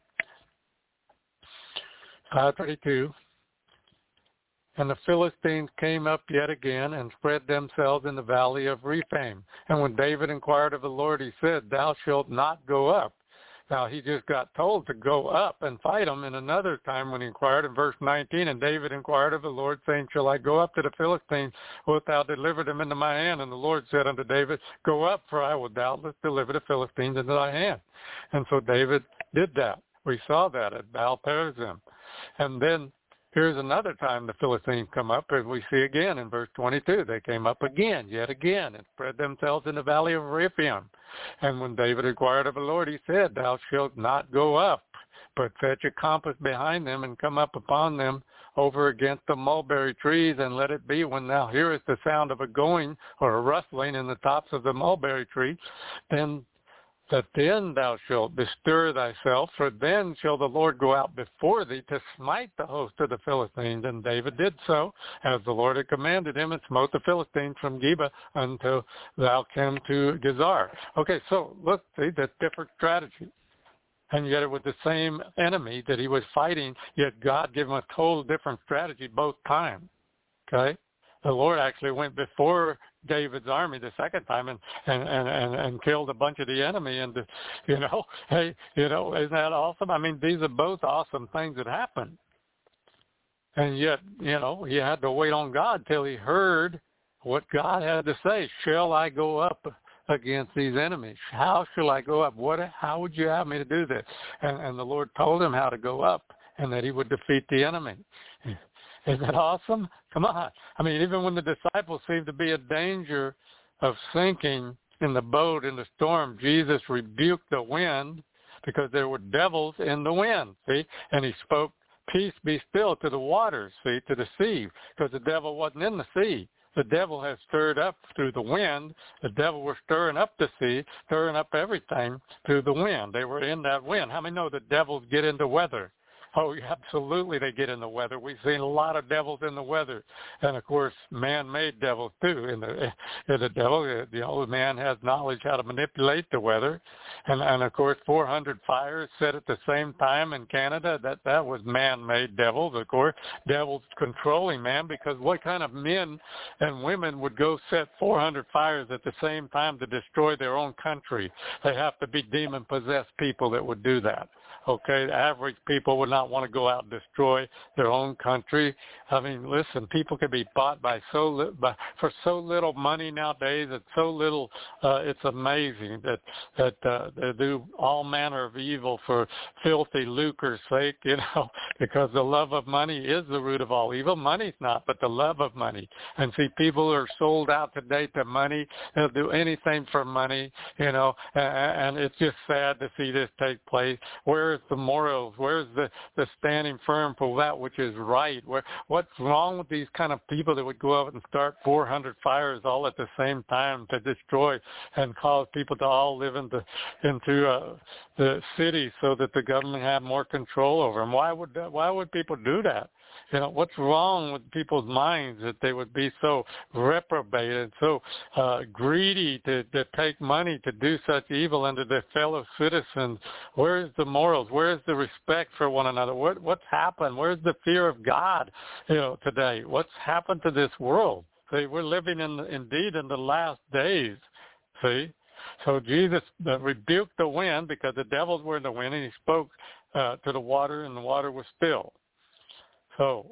five twenty-two. And the Philistines came up yet again and spread themselves in the valley of Rephaim. And when David inquired of the Lord, he said, thou shalt not go up. Now, he just got told to go up and fight them. And another time when he inquired in verse nineteen, and David inquired of the Lord, saying, shall I go up to the Philistines? Wilt thou deliver them into my hand? And the Lord said unto David, go up, for I will doubtless deliver the Philistines into thy hand. And so David did that. We saw that at Baal Perazim. And then here's another time the Philistines come up, as we see again in verse twenty-two. They came up again, yet again, and spread themselves in the valley of Rephaim. And when David inquired of the Lord, he said, thou shalt not go up, but fetch a compass behind them and come up upon them over against the mulberry trees, and let it be when thou hearest the sound of a going or a rustling in the tops of the mulberry tree, then that then thou shalt bestir thyself, for then shall the Lord go out before thee to smite the host of the Philistines. And David did so, as the Lord had commanded him, and smote the Philistines from Geba until thou came to Gezer. Okay, so look, see, that's different strategy. And yet it was the same enemy that he was fighting, yet God gave him a total different strategy both times. Okay? The Lord actually went before David's army the second time and, and, and, and, and killed a bunch of the enemy. And, you know, hey, you know, isn't that awesome? I mean, these are both awesome things that happened. And yet, you know, he had to wait on God till he heard what God had to say. Shall I go up against these enemies? How shall I go up? What? How would you have me to do this? And, and the Lord told him how to go up and that he would defeat the enemy. Isn't that awesome? Come on. I mean, even when the disciples seemed to be in danger of sinking in the boat in the storm, Jesus rebuked the wind because there were devils in the wind, see? And he spoke, peace be still, to the waters, see, to the sea, because the devil wasn't in the sea. The devil has stirred up through the wind. The devil was stirring up the sea, stirring up everything through the wind. They were in that wind. How many know that devils get into weather? Oh, absolutely, they get in the weather. We've seen a lot of devils in the weather, and of course, man-made devils too. In the, in the devil, the old man has knowledge how to manipulate the weather, and and of course, four hundred fires set at the same time in Canada. That that was man-made devils. Of course, devils controlling man, because what kind of men and women would go set four hundred fires at the same time to destroy their own country? They have to be demon-possessed people that would do that. Okay, the average people would not want to go out and destroy their own country. I mean, listen, people can be bought by so li- by, for so little money nowadays. It's so little. Uh, it's amazing that that uh, they do all manner of evil for filthy lucre's sake. You know, because the love of money is the root of all evil. Money's not, but the love of money. And see, people are sold out today to money. They'll do anything for money. You know, and, and it's just sad to see this take place. Where Where's the morals? Where's the, justice, standing firm for that which is right. Where, what's wrong with these kind of people that would go out and start four hundred fires all at the same time to destroy and cause people to all live into into uh, the city so that the government have more control over them? Why would that, why would people do that? You know, what's wrong with people's minds that they would be so reprobated, so uh, greedy to, to take money to do such evil unto their fellow citizens? Where's the morals? Where's the respect for one another? What, what's happened? Where's the fear of God, you know, today? What's happened to this world? See, we're living in indeed in the last days, see? So Jesus uh, rebuked the wind because the devils were in the wind, and he spoke uh, to the water, and the water was still. So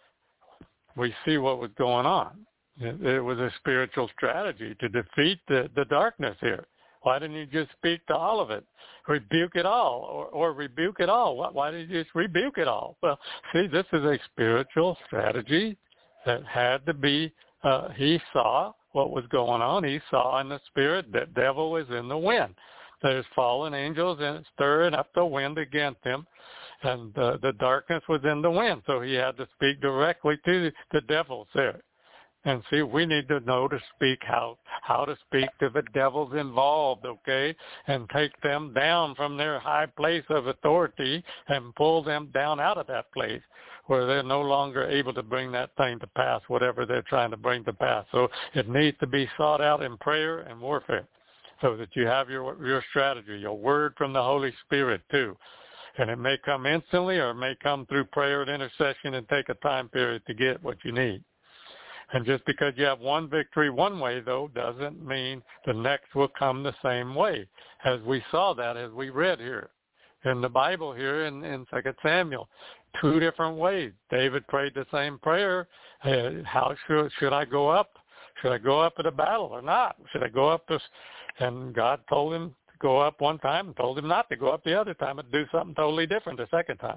we see what was going on. It, it was a spiritual strategy to defeat the, the darkness here. Why didn't you just speak to all of it? Rebuke it all, or, or rebuke it all. Why, why did you just rebuke it all? Well, see, this is a spiritual strategy that had to be, uh, he saw what was going on. He saw in the spirit that devil was in the wind. There's fallen angels and stirring up the wind against him. And uh, the darkness was in the wind, so he had to speak directly to the devils there. And see, we need to know to speak how how to speak to the devils involved, okay, and take them down from their high place of authority and pull them down out of that place where they're no longer able to bring that thing to pass, whatever they're trying to bring to pass. So it needs to be sought out in prayer and warfare so that you have your your strategy, your word from the Holy Spirit too. And it may come instantly or it may come through prayer and intercession and take a time period to get what you need. And just because you have one victory one way, though, doesn't mean the next will come the same way, as we saw that as we read here in the Bible here in, in Second Samuel. Two different ways. David prayed the same prayer. Uh, how should, should I go up? Should I go up to the battle or not? Should I go up this? And God told him, go up one time and told him not to go up the other time and do something totally different the second time.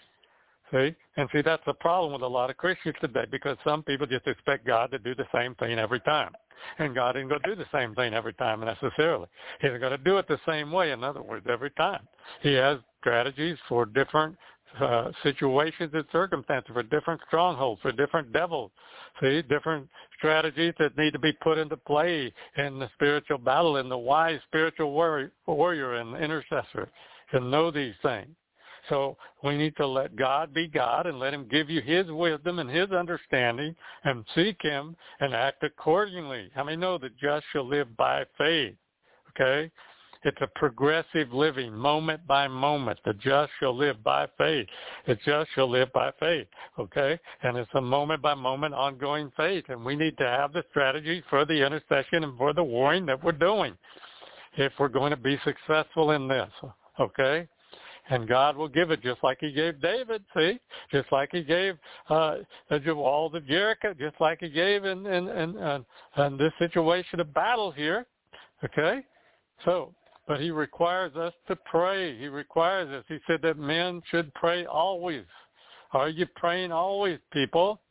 See? And see, that's the problem with a lot of Christians today, because some people just expect God to do the same thing every time. And God isn't going to do the same thing every time necessarily. He's going to do it the same way, in other words, every time. He has strategies for different uh, situations and circumstances, for different strongholds, for different devils. See, different strategies that need to be put into play in the spiritual battle, and the wise spiritual warrior, warrior and intercessor can know these things. So we need to let God be God and let him give you his wisdom and his understanding and seek him and act accordingly. How many know the just shall live by faith? Okay? It's a progressive living, moment by moment. The just shall live by faith. The just shall live by faith, okay? And it's a moment by moment ongoing faith. And we need to have the strategy for the intercession and for the warring that we're doing if we're going to be successful in this, okay? And God will give it just like he gave David, see? Just like he gave uh, the walls of Jericho, just like he gave in, in, in, in, in this situation of battle here, okay? So, but he requires us to pray. He requires us. He said that men should pray always. Are you praying always, people?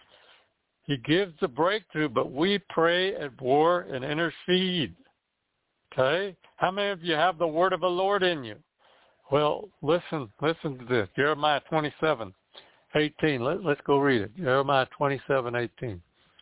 He gives the breakthrough, but we pray at war and intercede, okay? How many of you have the word of the Lord in you? Well, listen, listen to this. Jeremiah twenty-seven eighteen. Let, let's go read it. Jeremiah twenty-seven eighteen.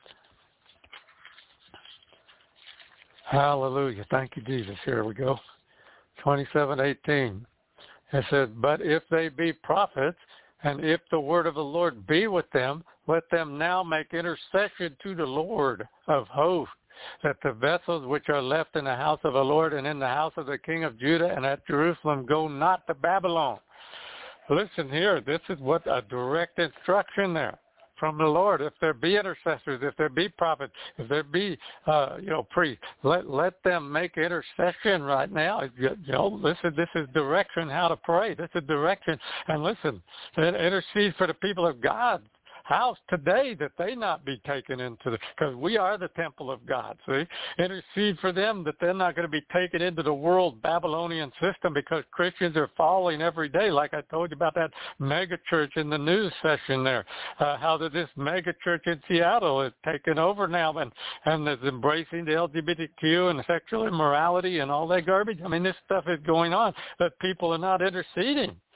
Hallelujah. Thank you, Jesus. Here we go. twenty-seven eighteen. It says, but if they be prophets, and if the word of the Lord be with them, let them now make intercession to the Lord of hosts, that the vessels which are left in the house of the Lord and in the house of the king of Judah and at Jerusalem go not to Babylon. Listen here, this is what a direct instruction there from the Lord. If there be intercessors, if there be prophets, if there be, uh, you know, priests, let let them make intercession right now. You know, listen, this is direction how to pray. This is direction. And listen, intercede for the people of God. House today that they not be taken into the, because we are the temple of God, see? Intercede for them that they're not going to be taken into the world Babylonian system, because Christians are falling every day, like I told you about that mega church in the news session there, uh, how that this mega church in Seattle is taken over now and, and is embracing the L G B T Q and sexual immorality and all that garbage. I mean, this stuff is going on, but people are not interceding.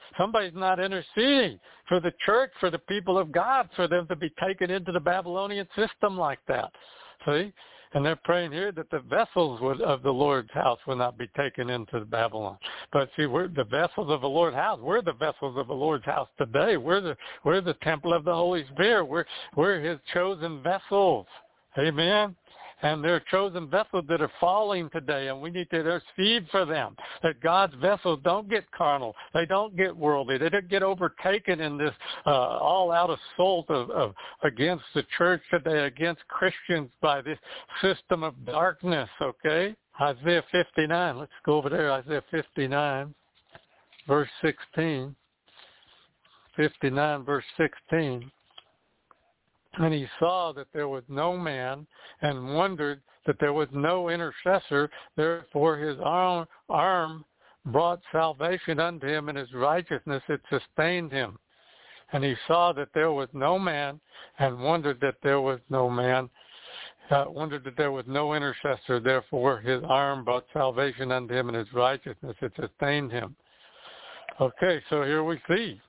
Somebody's not interceding for the church, for the people of God, for them to be taken into the Babylonian system like that. See? And they're praying here that the vessels would, of the Lord's house will not be taken into Babylon. But see, we're the vessels of the Lord's house. We're the vessels of the Lord's house today. We're the we're the temple of the Holy Spirit. We're we're His chosen vessels. Amen. And they're chosen vessels that are falling today, and we need to intercede for them, that God's vessels don't get carnal. They don't get worldly. They don't get overtaken in this uh, all-out assault of, of against the church today, against Christians by this system of darkness, okay? Isaiah fifty-nine. Let's go over there, Isaiah fifty-nine, verse sixteen. fifty-nine, verse sixteen. And he saw that there was no man, and wondered that there was no intercessor. Therefore his arm, arm brought salvation unto him, and his righteousness it sustained him. And he saw that there was no man, and wondered that there was no man, uh, wondered that there was no intercessor. Therefore his arm brought salvation unto him, and his righteousness it sustained him. Okay, so here we see.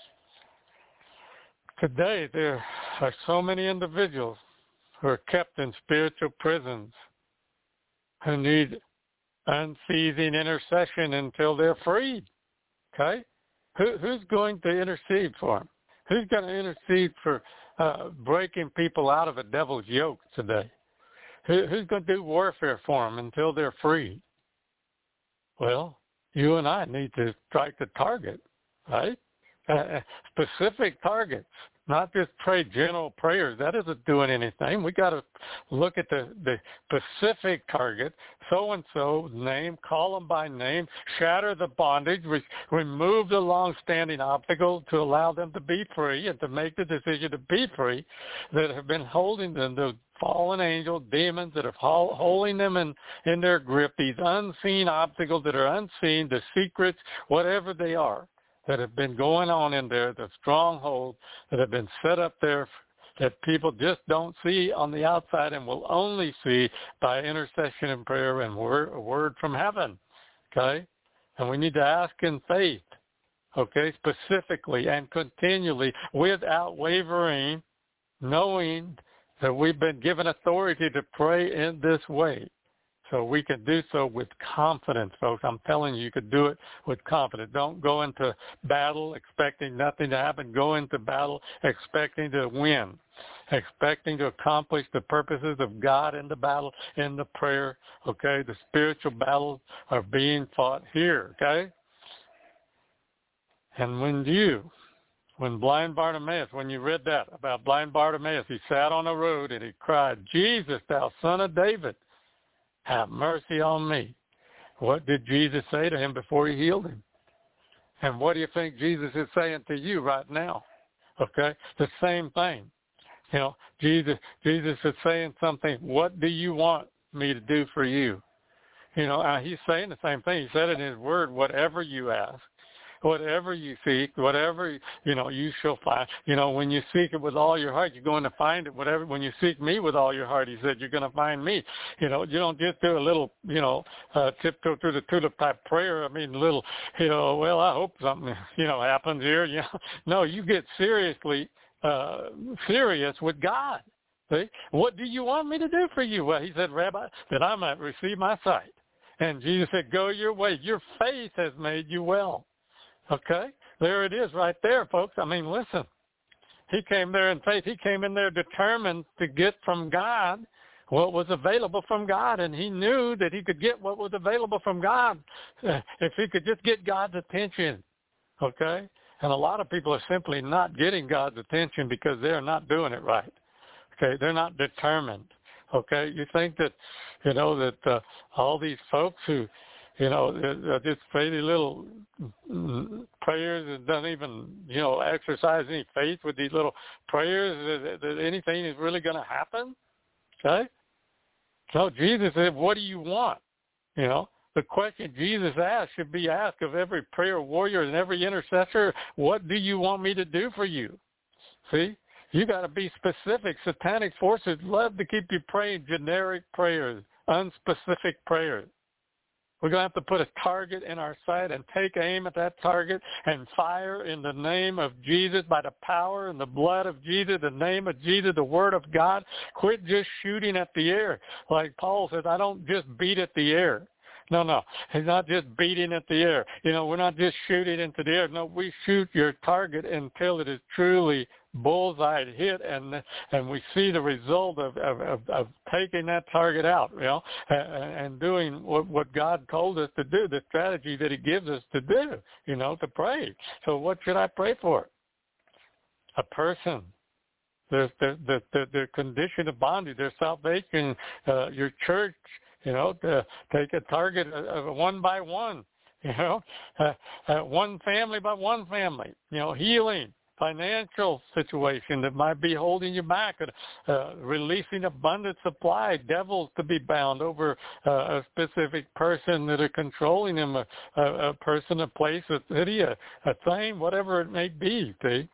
Today, there are so many individuals who are kept in spiritual prisons who need unceasing intercession until they're freed. Okay? Who, who's going to intercede for them? Who's going to intercede for uh, breaking people out of a devil's yoke today? Who, who's going to do warfare for them until they're freed? Well, you and I need to strike the target, right? Uh, specific targets, not just pray general prayers. That isn't doing anything. We got to look at the, the specific target, so-and-so name, call them by name, shatter the bondage, re- remove the long-standing obstacle to allow them to be free and to make the decision to be free that have been holding them, the fallen angels, demons that are holding them in, in their grip, these unseen obstacles that are unseen, the secrets, whatever they are, that have been going on in there, the strongholds that have been set up there that people just don't see on the outside and will only see by intercession and prayer and word, a word from heaven, okay? And we need to ask in faith, okay, specifically and continually without wavering, knowing that we've been given authority to pray in this way. So we can do so with confidence, folks. I'm telling you, you could do it with confidence. Don't go into battle expecting nothing to happen. Go into battle expecting to win, expecting to accomplish the purposes of God in the battle, in the prayer, okay? The spiritual battles are being fought here, okay? And when you, when blind Bartimaeus, when you read that about blind Bartimaeus, he sat on the road and he cried, Jesus, thou son of David, have mercy on me. What did Jesus say to him before he healed him? And what do you think Jesus is saying to you right now? Okay? The same thing. You know, Jesus Jesus is saying something, what do you want me to do for you? You know, uh, he's saying the same thing. He said in his word, whatever you ask, whatever you seek, whatever, you know, you shall find. You know, when you seek it with all your heart, you're going to find it. Whatever, when you seek me with all your heart, he said, you're going to find me. You know, you don't just do a little, you know, uh, tiptoe through the tulip type prayer. I mean, a little, you know, well, I hope something, you know, happens here. You know, no, you get seriously uh, serious with God. See, what do you want me to do for you? Well, he said, Rabbi, that I might receive my sight. And Jesus said, go your way. Your faith has made you well. Okay, there it is right there, folks. I mean, listen, he came there in faith. He came in there determined to get from God what was available from God, and he knew that he could get what was available from God if he could just get God's attention, okay? And a lot of people are simply not getting God's attention because they're not doing it right, okay? They're not determined, okay? You think that, you know, that uh, all these folks who, you know, just pretty little prayers and doesn't even, you know, exercise any faith with these little prayers, that, that anything is really going to happen, okay? So Jesus said, what do you want? You know, the question Jesus asked should be asked of every prayer warrior and every intercessor, what do you want me to do for you? See? You got to be specific. Satanic forces love to keep you praying generic prayers, unspecific prayers. We're going to have to put a target in our sight and take aim at that target and fire in the name of Jesus, by the power and the blood of Jesus, the name of Jesus, the word of God. Quit just shooting at the air. Like Paul says, I don't just beat at the air. No, no. He's not just beating at the air. You know, we're not just shooting into the air. No, we shoot your target until it is truly bullseye hit, and and we see the result of, of, of, of taking that target out, you know, and, and doing what, what God told us to do, the strategy that he gives us to do, you know, to pray. So what should I pray for? A person. Their, their, their, their condition of bondage, their salvation, uh, your church, you know, to take a target uh, one by one, you know, uh, uh, one family by one family, you know, healing, financial situation that might be holding you back, uh, releasing abundant supply, devils to be bound over uh, a specific person that are controlling them, a, a, a person, a place, a city, a, a thing, whatever it may be, see?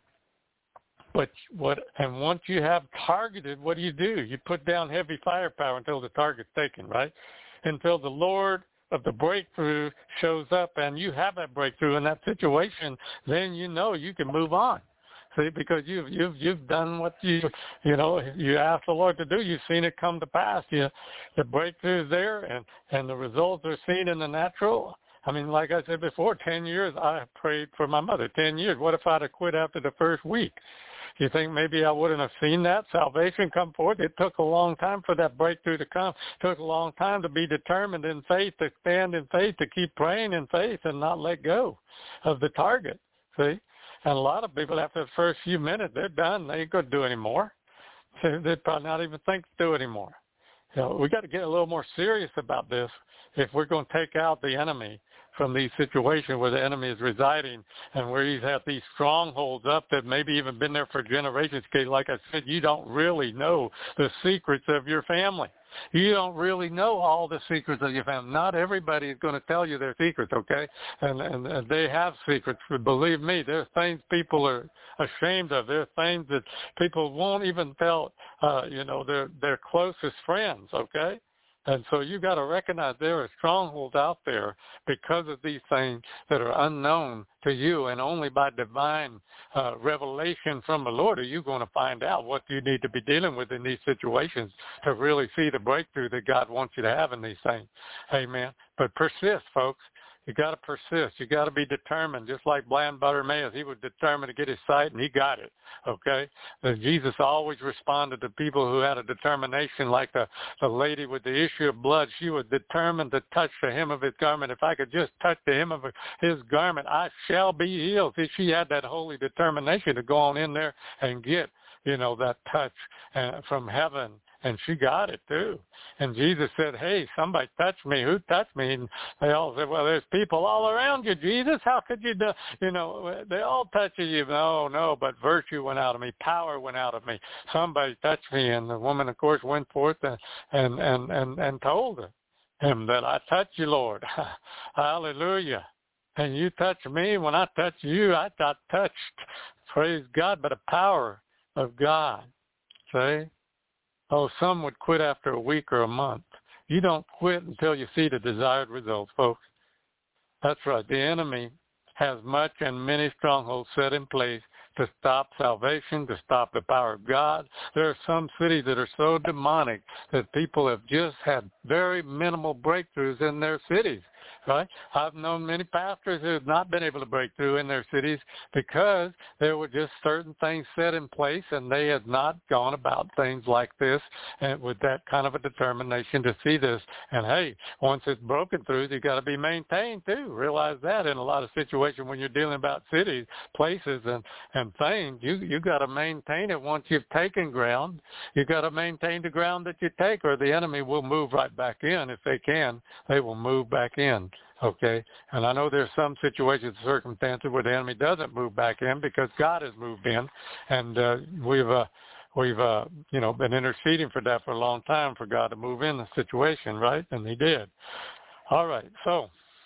But what, and once you have targeted, what do you do? You put down heavy firepower until the target's taken, right? Until the Lord of the breakthrough shows up and you have that breakthrough in that situation, then you know you can move on. See, because you've you've you've done what you you know you asked the Lord to do. You've seen it come to pass. You, the breakthrough is there, and and the results are seen in the natural. I mean, like I said before, ten years I prayed for my mother. Ten years. What if I'd have quit after the first week? You think maybe I wouldn't have seen that salvation come forth? It took a long time for that breakthrough to come. It took a long time to be determined in faith, to stand in faith, to keep praying in faith and not let go of the target. See? And a lot of people, after the first few minutes, they're done. They ain't going to do any more. So they'd probably not even think to do anymore. You know, we got to get a little more serious about this if we're going to take out the enemy from these situations where the enemy is residing and where he's had these strongholds up that maybe even been there for generations. Because like I said, you don't really know the secrets of your family. You don't really know all the secrets of your family. Not everybody is going to tell you their secrets, okay? And, and, and they have secrets. But believe me, there's things people are ashamed of. There's things that people won't even tell, uh, you know, their their closest friends, okay? And so you got to recognize there are strongholds out there because of these things that are unknown to you, and only by divine uh, revelation from the Lord are you going to find out what you need to be dealing with in these situations to really see the breakthrough that God wants you to have in these things. Amen. But persist, folks. You got to persist. You got to be determined, just like blind Bartimaeus. He was determined to get his sight, and he got it, okay? And Jesus always responded to people who had a determination, like the, the lady with the issue of blood. She was determined to touch the hem of his garment. If I could just touch the hem of his garment, I shall be healed. See, she had that holy determination to go on in there and get, you know, that touch uh, from heaven. And she got it too. And Jesus said, hey, somebody touched me. Who touched me? And they all said, well, there's people all around you, Jesus. How could you do, you know, they all touched you. No, no, but virtue went out of me. Power went out of me. Somebody touched me. And the woman, of course, went forth and, and, and, and, and told him that I touched you, Lord. Hallelujah. And you touched me. When I touched you, I got touched. Praise God, by the power of God. See? Oh, some would quit after a week or a month. You don't quit until you see the desired results, folks. That's right. The enemy has much and many strongholds set in place to stop salvation, to stop the power of God. There are some cities that are so demonic that people have just had very minimal breakthroughs in their cities, right? I've known many pastors who have not been able to break through in their cities because there were just certain things set in place, and they had not gone about things like this and with that kind of a determination to see this. And hey, once it's broken through, you got to be maintained too. Realize that in a lot of situations when you're dealing about cities, places, and and things, you you got to maintain it. Once you've taken ground, you got to maintain the ground that you take, or the enemy will move right back in. If they can, they will move back in. Okay, and I know there's some situations, circumstances where the enemy doesn't move back in because God has moved in, and uh, we've uh, we've uh, you know been interceding for that for a long time for God to move in the situation, right? And He did. All right, so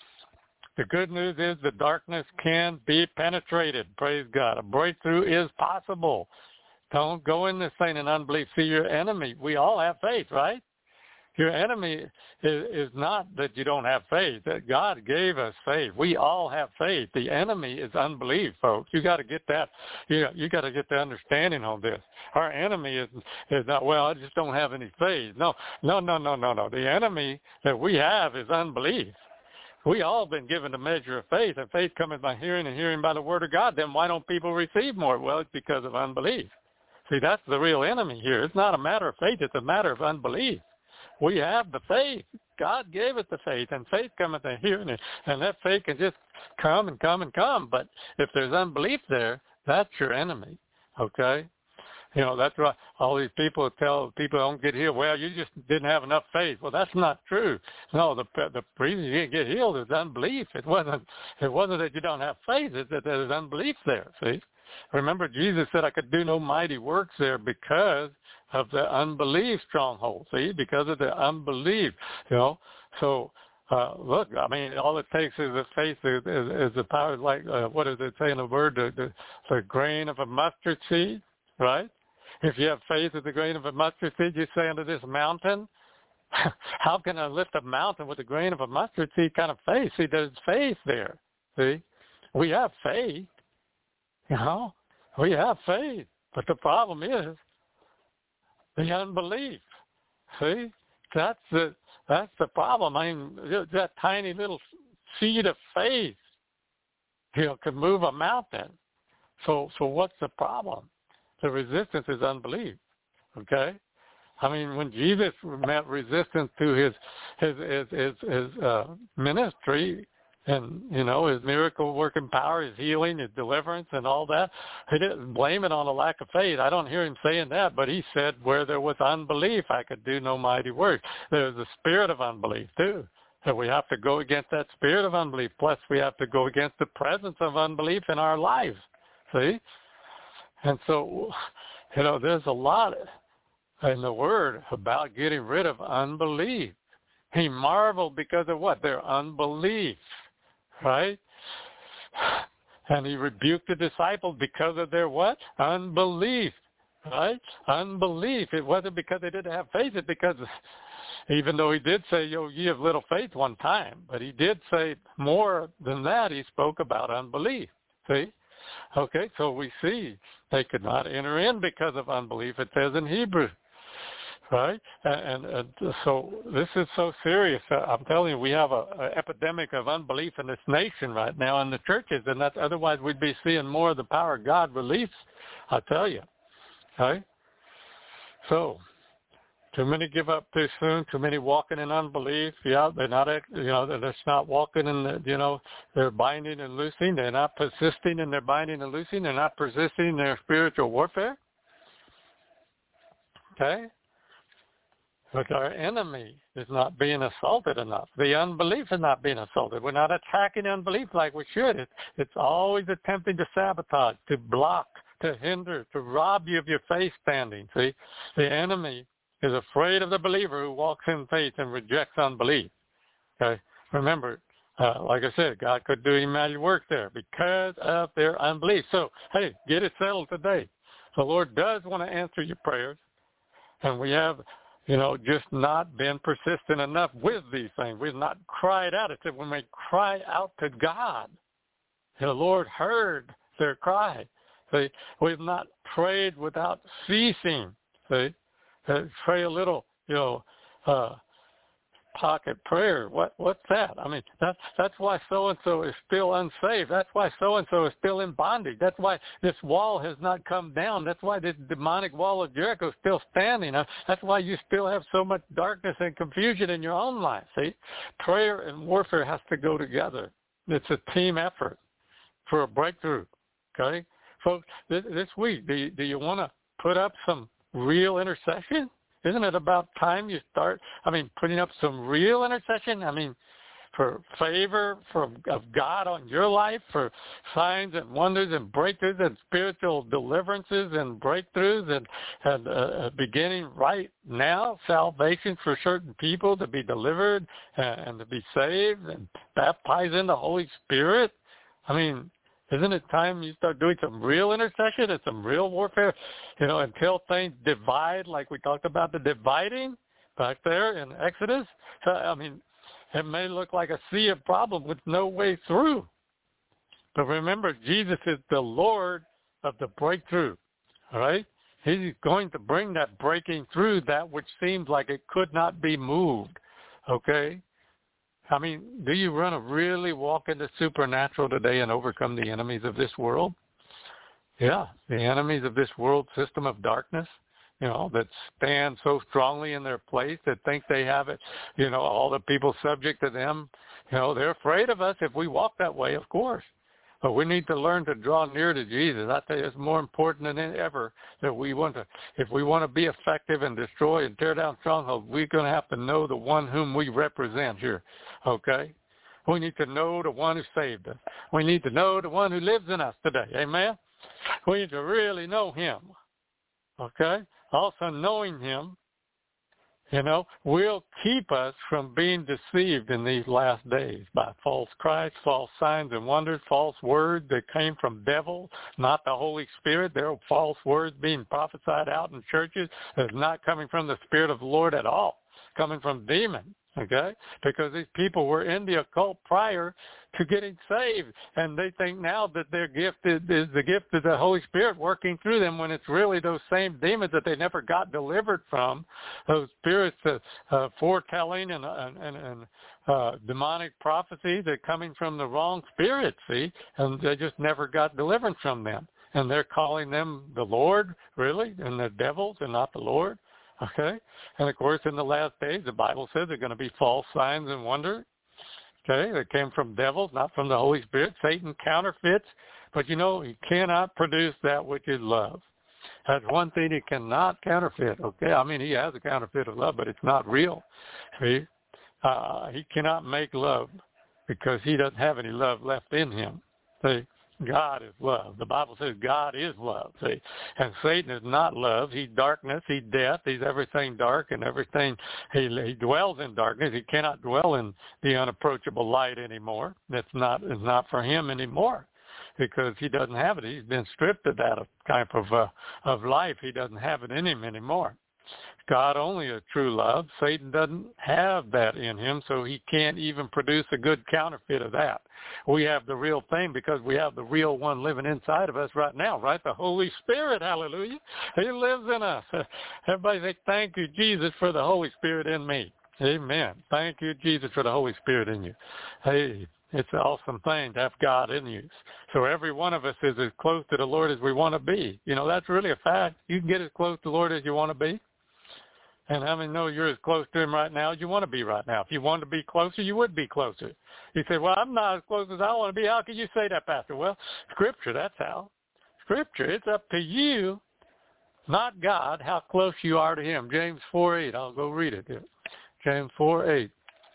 the good news is the darkness can be penetrated. Praise God. A breakthrough is possible. Don't go in this thing in unbelief. See your enemy. We all have faith, right? Your enemy is, is not that you don't have faith. That God gave us faith. We all have faith. The enemy is unbelief, folks. You got to get that. You you got to get the understanding on this. Our enemy is is not, well, I just don't have any faith. No, no, no, no, no, no. The enemy that we have is unbelief. We all been given a measure of faith, and faith cometh by hearing, and hearing by the word of God. Then why don't people receive more? Well, it's because of unbelief. See, that's the real enemy here. It's not a matter of faith. It's a matter of unbelief. We have the faith. God gave us the faith, and faith cometh by hearing, and that faith can just come and come and come. But if there's unbelief there, that's your enemy, okay? You know, that's why all these people tell people don't get healed. Well, you just didn't have enough faith. Well, that's not true. No, the the reason you didn't get healed is unbelief. It wasn't it wasn't that you don't have faith. It's that there's unbelief there. See, remember Jesus said I could do no mighty works there because of the unbelief stronghold. See, because of the unbelief. You know, so. Uh, look, I mean, all it takes is the faith, is, is, is the power, like, uh, what does it say in the word, the, the, the grain of a mustard seed, right? If you have faith as the grain of a mustard seed, you say unto this mountain, how can I lift a mountain with the grain of a mustard seed kind of faith? See, there's faith there. See, we have faith, you know, we have faith, but the problem is the unbelief. See, that's the that's the problem. I mean, that tiny little seed of faith, you know, can move a mountain. So, so what's the problem? The resistance is unbelief. Okay, I mean, when Jesus met resistance to his his his his, his uh, ministry, and you know, his miracle working power, his healing, his deliverance, and all that, he didn't blame it on a lack of faith. I don't hear him saying that, but he said, "Where there was unbelief, I could do no mighty work." There's a spirit of unbelief too. And we have to go against that spirit of unbelief. Plus, we have to go against the presence of unbelief in our lives. See. And so, you know, there's a lot in the Word about getting rid of unbelief. He marveled because of what? Their unbelief, right? And he rebuked the disciples because of their what? Unbelief, right? Unbelief. It wasn't because they didn't have faith. It's because even though he did say, yo, ye have little faith one time, but he did say more than that. He spoke about unbelief, see? Okay, so we see they could not enter in because of unbelief. It says in Hebrew, right? And, and, and so this is so serious. I'm telling you, we have a, a epidemic of unbelief in this nation right now in the churches, and that's otherwise we'd be seeing more of the power of God released. I tell you, okay. So too many give up too soon. Too many walking in unbelief. Yeah, they're not, you know, they're just not walking in the, you know, they're binding and loosing. They're not persisting in their binding and loosing. They're not persisting in their spiritual warfare. Okay? But our enemy is not being assaulted enough. The unbelief is not being assaulted. We're not attacking unbelief like we should. It, it's always attempting to sabotage, to block, to hinder, to rob you of your faith standing. See, the enemy is afraid of the believer who walks in faith and rejects unbelief. Okay, remember, uh, like I said, God could do mighty work there because of their unbelief. So, hey, get it settled today. The Lord does want to answer your prayers, and we have, you know, just not been persistent enough with these things. We've not cried out. It said when we cry out to God, the Lord heard their cry. See, we've not prayed without ceasing. See. Uh, pray a little, you know, uh, pocket prayer. What what's that? I mean, that's that's why so and so is still unsaved. That's why so and so is still in bondage. That's why this wall has not come down. That's why this demonic wall of Jericho is still standing. Uh, that's why you still have so much darkness and confusion in your own life. See, prayer and warfare has to go together. It's a team effort for a breakthrough. Okay, folks, this, this week, do you, do you want to put up some real intercession? Isn't it about time you start, I mean, putting up some real intercession? I mean, for favor from of God on your life, for signs and wonders and breakthroughs and spiritual deliverances and breakthroughs and, and uh, beginning right now, salvation for certain people to be delivered and, and to be saved and baptized in the Holy Spirit. I mean, isn't it time you start doing some real intercession and some real warfare, you know, until things divide, like we talked about the dividing? back there in Exodus. I mean, it may look like a sea of problem with no way through. But remember, Jesus is the Lord of the breakthrough, all right? He's going to bring that breaking through that which seems like it could not be moved, okay? I mean, do you want to really walk in the supernatural today and overcome the enemies of this world? Yeah, the enemies of this world system of darkness, you know, that stand so strongly in their place, that think they have it, you know, all the people subject to them, you know, they're afraid of us if we walk that way, of course. But we need to learn to draw near to Jesus. I tell you, it's more important than ever that we want to, if we want to be effective and destroy and tear down strongholds, we're going to have to know the one whom we represent here, okay? We need to know the one who saved us. We need to know the one who lives in us today, amen? We need to really know him, okay? Also knowing him, you know, will keep us from being deceived in these last days by false Christ, false signs and wonders, false words that came from devils, not the Holy Spirit. There are false words being prophesied out in churches that's not coming from the Spirit of the Lord at all, coming from demons, okay? Because these people were in the occult prior to getting saved, and they think now that their gift is, is the gift of the Holy Spirit working through them, when it's really those same demons that they never got delivered from, those spirits of uh, foretelling and, and, and, and uh, demonic prophecies that are coming from the wrong spirit, see, and they just never got deliverance from them. And they're calling them the Lord, really, and the devils and not the Lord, okay? And, of course, in the last days, the Bible says there are going to be false signs and wonders. Okay, that came from devils, not from the Holy Spirit. Satan counterfeits, but you know, he cannot produce that which is love. That's one thing he cannot counterfeit, okay? I mean, he has a counterfeit of love, but it's not real. See? Uh, he cannot make love because he doesn't have any love left in him. See? God is love. The Bible says God is love. See? And Satan is not love. He's darkness. He's death. He's everything dark and everything. He, he dwells in darkness. He cannot dwell in the unapproachable light anymore. That's not, it's not for him anymore because he doesn't have it. He's been stripped of that type of, uh, of life. He doesn't have it in him anymore. God only is true love. Satan doesn't have that in him, so he can't even produce a good counterfeit of that. We have the real thing because we have the real one living inside of us right now, right? The Holy Spirit, hallelujah. He lives in us. Everybody say, thank you, Jesus, for the Holy Spirit in me. Amen. Thank you, Jesus, for the Holy Spirit in you. Hey, it's an awesome thing to have God in you. So every one of us is as close to the Lord as we want to be. You know, that's really a fact. You can get as close to the Lord as you want to be. And how many know you're as close to him right now as you want to be right now? If you wanted to be closer, you would be closer. You say, well, I'm not as close as I want to be. How can you say that, Pastor? Well, Scripture, that's how. Scripture, it's up to you, not God, how close you are to him. James four eight, I'll go read it here. James four eight.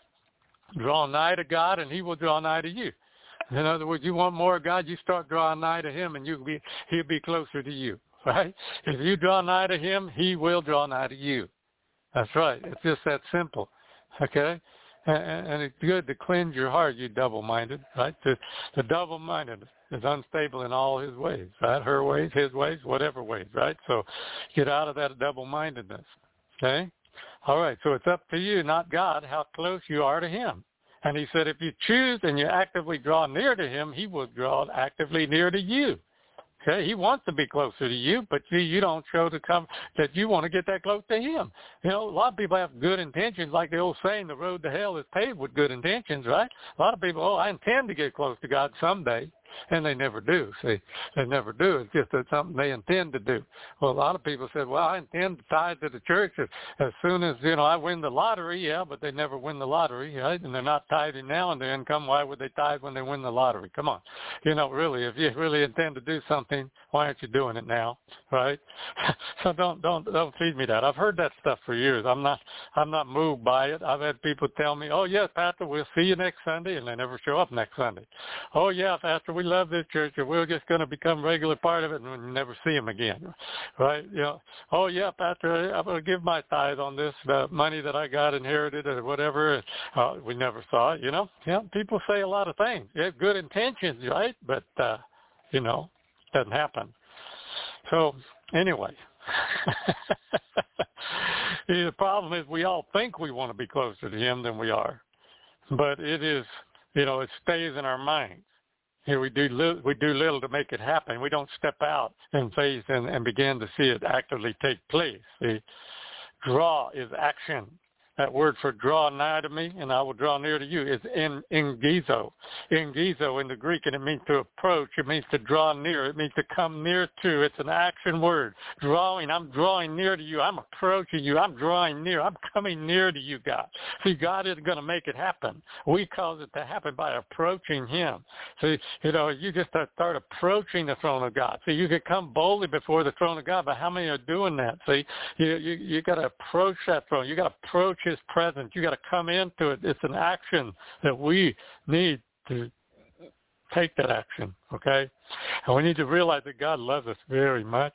Draw nigh to God, and he will draw nigh to you. In other words, you want more of God, you start drawing nigh to him, and you'll be, he'll be closer to you, right? If you draw nigh to him, he will draw nigh to you. That's right. It's just that simple, okay? And, and it's good to cleanse your heart, you double-minded, right? The, the double-minded is unstable in all his ways, right? Her ways, his ways, whatever ways, right? So get out of that double-mindedness, okay? All right, so it's up to you, not God, how close you are to him. And he said if you choose and you actively draw near to him, he will draw actively near to you. Okay, he wants to be closer to you, but you, you don't show to come that you want to get that close to him. You know, a lot of people have good intentions, like the old saying, the road to hell is paved with good intentions, right? A lot of people, oh, I intend to get close to God someday, and they never do. See, they never do. It's just that something they intend to do. Well, a lot of people said, well, I intend to tithe to the church as, as soon as, you know, I win the lottery. Yeah, but they never win the lottery, right? And they're not tithing now on their income. Why would they tithe when they win the lottery? Come on. You know, really, if you really intend to do something, why aren't you doing it now, right? So don't don't don't feed me that. I've heard that stuff for years. I'm not I'm not moved by it. I've had people tell me, oh, yes, Pastor, we'll see you next Sunday, and they never show up next Sunday. Oh, yeah, Pastor, we love this church, and we're just going to become a regular part of it, and we'll never see them again, right? You know, oh, yeah, Pastor, I'm going to give my tithe on this the money that I got inherited or whatever. And, uh, we never saw it, you know. Yeah, people say a lot of things. They have good intentions, right? But, uh, you know, it doesn't happen. So, anyway. See, the problem is we all think we want to be closer to him than we are. But it is, you know, it stays in our minds. Here we do li- we do little to make it happen. We don't step out in faith and, and begin to see it actively take place. See, draw is action. That word for draw nigh to me, and I will draw near to you, is in engizo. Engizo in the Greek, and it means to approach. It means to draw near. It means to come near to. It's an action word. Drawing. I'm drawing near to you. I'm approaching you. I'm drawing near. I'm coming near to you, God. See, God isn't going to make it happen. We cause it to happen by approaching him. See, you know, you just start approaching the throne of God. See, you can come boldly before the throne of God, but how many are doing that? See, you you, you got to approach that throne. You got to approach his presence. You got to come into it. It's an action that we need to take that action, okay? And we need to realize that God loves us very much.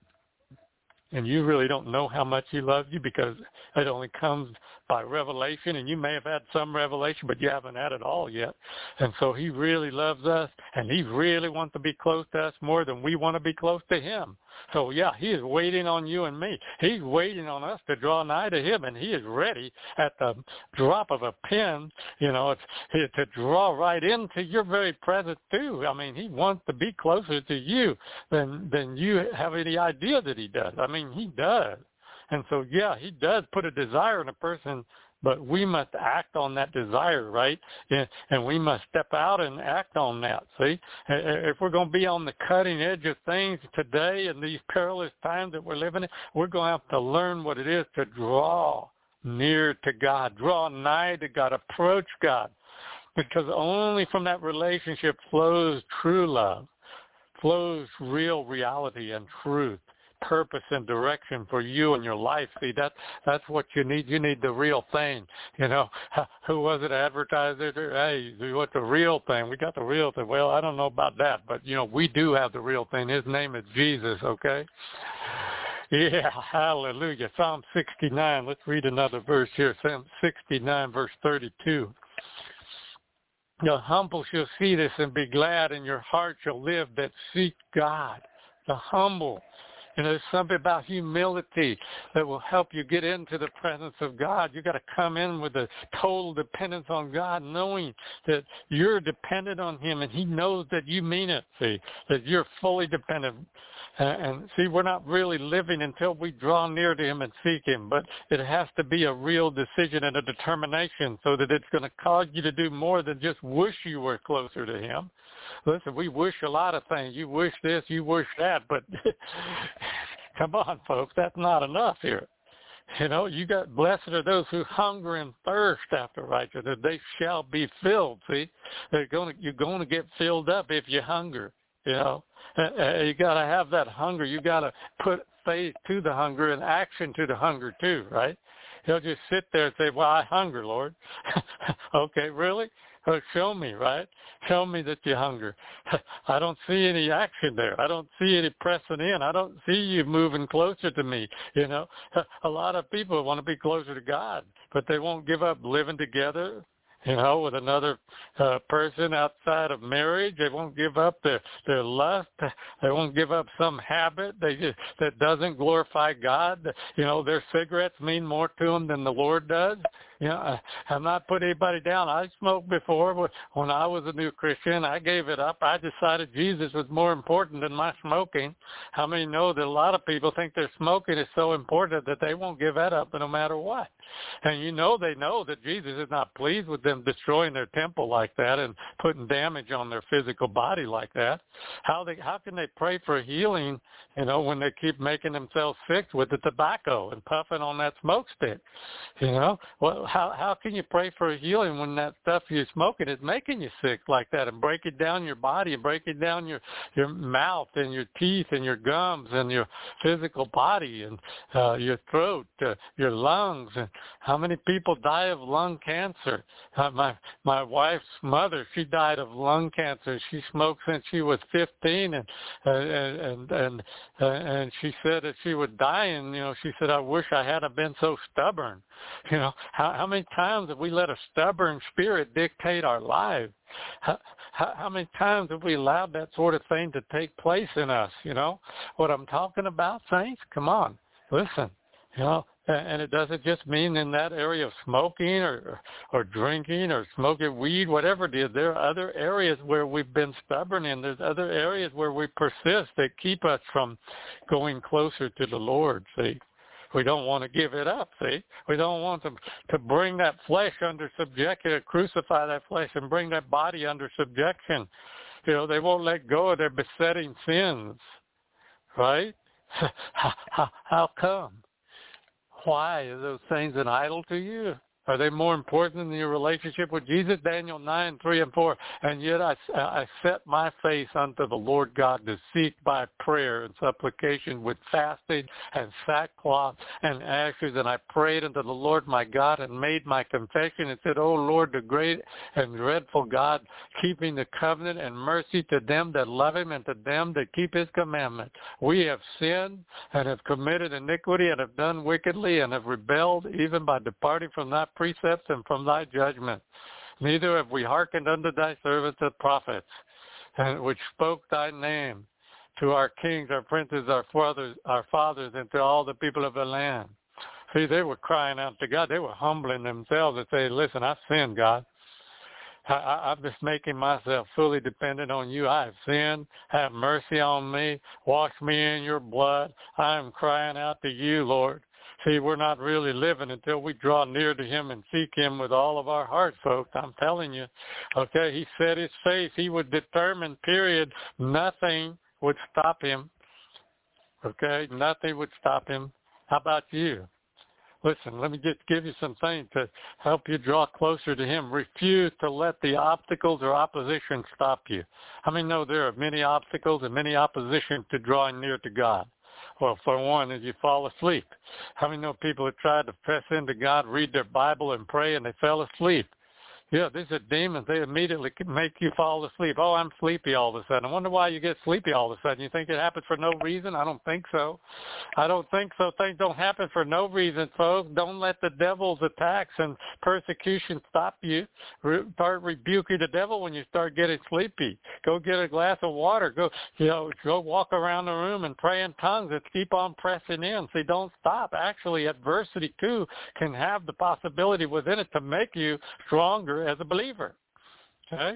And you really don't know how much he loves you because it only comes by revelation, and you may have had some revelation, but you haven't had it all yet. And so he really loves us, and he really wants to be close to us more than we want to be close to him. So, yeah, he is waiting on you and me. He's waiting on us to draw nigh to him, and he is ready at the drop of a pen, you know, it's, to draw right into your very presence, too. I mean, he wants to be closer to you than, than you have any idea that he does. I mean, he does. And so, yeah, he does put a desire in a person, but we must act on that desire, right? And we must step out and act on that, see? If we're going to be on the cutting edge of things today in these perilous times that we're living in, we're going to have to learn what it is to draw near to God, draw nigh to God, approach God, because only from that relationship flows true love, flows real reality and truth, purpose and direction for you and your life. See, that that's what you need. You need the real thing. You know, who was it advertised it? Hey, what's the real thing? We got the real thing. Well, I don't know about that, but you know, we do have the real thing. His name is Jesus. Okay. Yeah, hallelujah. Psalm sixty-nine. Let's read another verse here. Psalm sixty-nine, verse thirty-two. The humble shall see this and be glad, and your heart shall live that seek God. The humble. And there's something about humility that will help you get into the presence of God. You got to come in with a total dependence on God, knowing that you're dependent on him, and he knows that you mean it, see, that you're fully dependent. Uh, and see, we're not really living until we draw near to him and seek him, but it has to be a real decision and a determination so that it's going to cause you to do more than just wish you were closer to him. Listen, we wish a lot of things. You wish this, you wish that, but come on, folks, that's not enough here. You know, you got, blessed are those who hunger and thirst after righteousness. They shall be filled. See, they're going to, you're going to get filled up if you hunger. You know, uh, you got to have that hunger. You got to put faith to the hunger and action to the hunger too, right? He'll just sit there and say, well, I hunger, Lord. Okay, really? Oh, show me, right? Show me that you hunger. I don't see any action there. I don't see any pressing in. I don't see you moving closer to me. You know, a lot of people want to be closer to God, but they won't give up living together, you know, with another uh, person outside of marriage. They won't give up their, their lust. They won't give up some habit they just, that doesn't glorify God. You know, their cigarettes mean more to them than the Lord does. You know, I, I'm not putting anybody down. I smoked before, but when I was a new Christian, I gave it up. I decided Jesus was more important than my smoking. How many know that a lot of people think their smoking is so important that they won't give that up no matter what? And you know they know that Jesus is not pleased with them destroying their temple like that and putting damage on their physical body like that. How they how can they pray for healing, you know, when they keep making themselves sick with the tobacco and puffing on that smoke stick? You know, well, how how can you pray for healing when that stuff you're smoking is making you sick like that and breaking down your body and breaking down your your mouth and your teeth and your gums and your physical body and uh, your throat, uh, your lungs? And how many people die of lung cancer? Uh, my my wife's mother, she died of lung cancer. She smoked since she was fifteen, and uh, and and uh, and she said that she would die. And you know, she said, "I wish I hadn't been so stubborn." You know, how how many times have we let a stubborn spirit dictate our lives? How, how, how many times have we allowed that sort of thing to take place in us? You know what I'm talking about, saints? Come on, listen. You know, And it doesn't just mean in that area of smoking or or drinking or smoking weed, whatever it is. There are other areas where we've been stubborn in. There's other areas where we persist that keep us from going closer to the Lord, see. We don't want to give it up, see. We don't want to, to bring that flesh under subjection, to crucify that flesh and bring that body under subjection. You know, they won't let go of their besetting sins, right? how, how come? Why are those things an idol to you? Are they more important than your relationship with Jesus? Daniel nine, three and four. And yet I, I set my face unto the Lord God to seek by prayer and supplication with fasting and sackcloth and ashes. And I prayed unto the Lord my God and made my confession and said, O Lord, the great and dreadful God, keeping the covenant and mercy to them that love him and to them that keep his commandment. We have sinned and have committed iniquity and have done wickedly and have rebelled even by departing from thy precepts and from thy judgment. Neither have we hearkened unto thy servants the prophets, and which spoke thy name to our kings, our princes, our fathers, our fathers, and to all the people of the land. See, they were crying out to God. They were humbling themselves and saying, listen, I've sinned, God. I, I, I'm just making myself fully dependent on you. I have sinned. Have mercy on me. Wash me in your blood. I am crying out to you, Lord. See, we're not really living until we draw near to him and seek him with all of our heart, folks. I'm telling you. Okay, he set his face. He was determined, period. Nothing would stop him. Okay, nothing would stop him. How about you? Listen, let me just give you some things to help you draw closer to him. Refuse to let the obstacles or opposition stop you. I mean, no, there are many obstacles and many opposition to drawing near to God. Well, for one, is you fall asleep. How many know people who tried to press into God, read their Bible and pray, and they fell asleep? Yeah, these are demons. They immediately make you fall asleep. Oh, I'm sleepy all of a sudden. I wonder why you get sleepy all of a sudden. You think it happens for no reason? I don't think so. I don't think so. Things don't happen for no reason, folks. Don't let the devil's attacks and persecution stop you. Re- start rebuking the devil when you start getting sleepy. Go get a glass of water. Go, you know, go walk around the room and pray in tongues and keep on pressing in. See, don't stop. Actually, adversity, too, can have the possibility within it to make you stronger as a believer. Okay,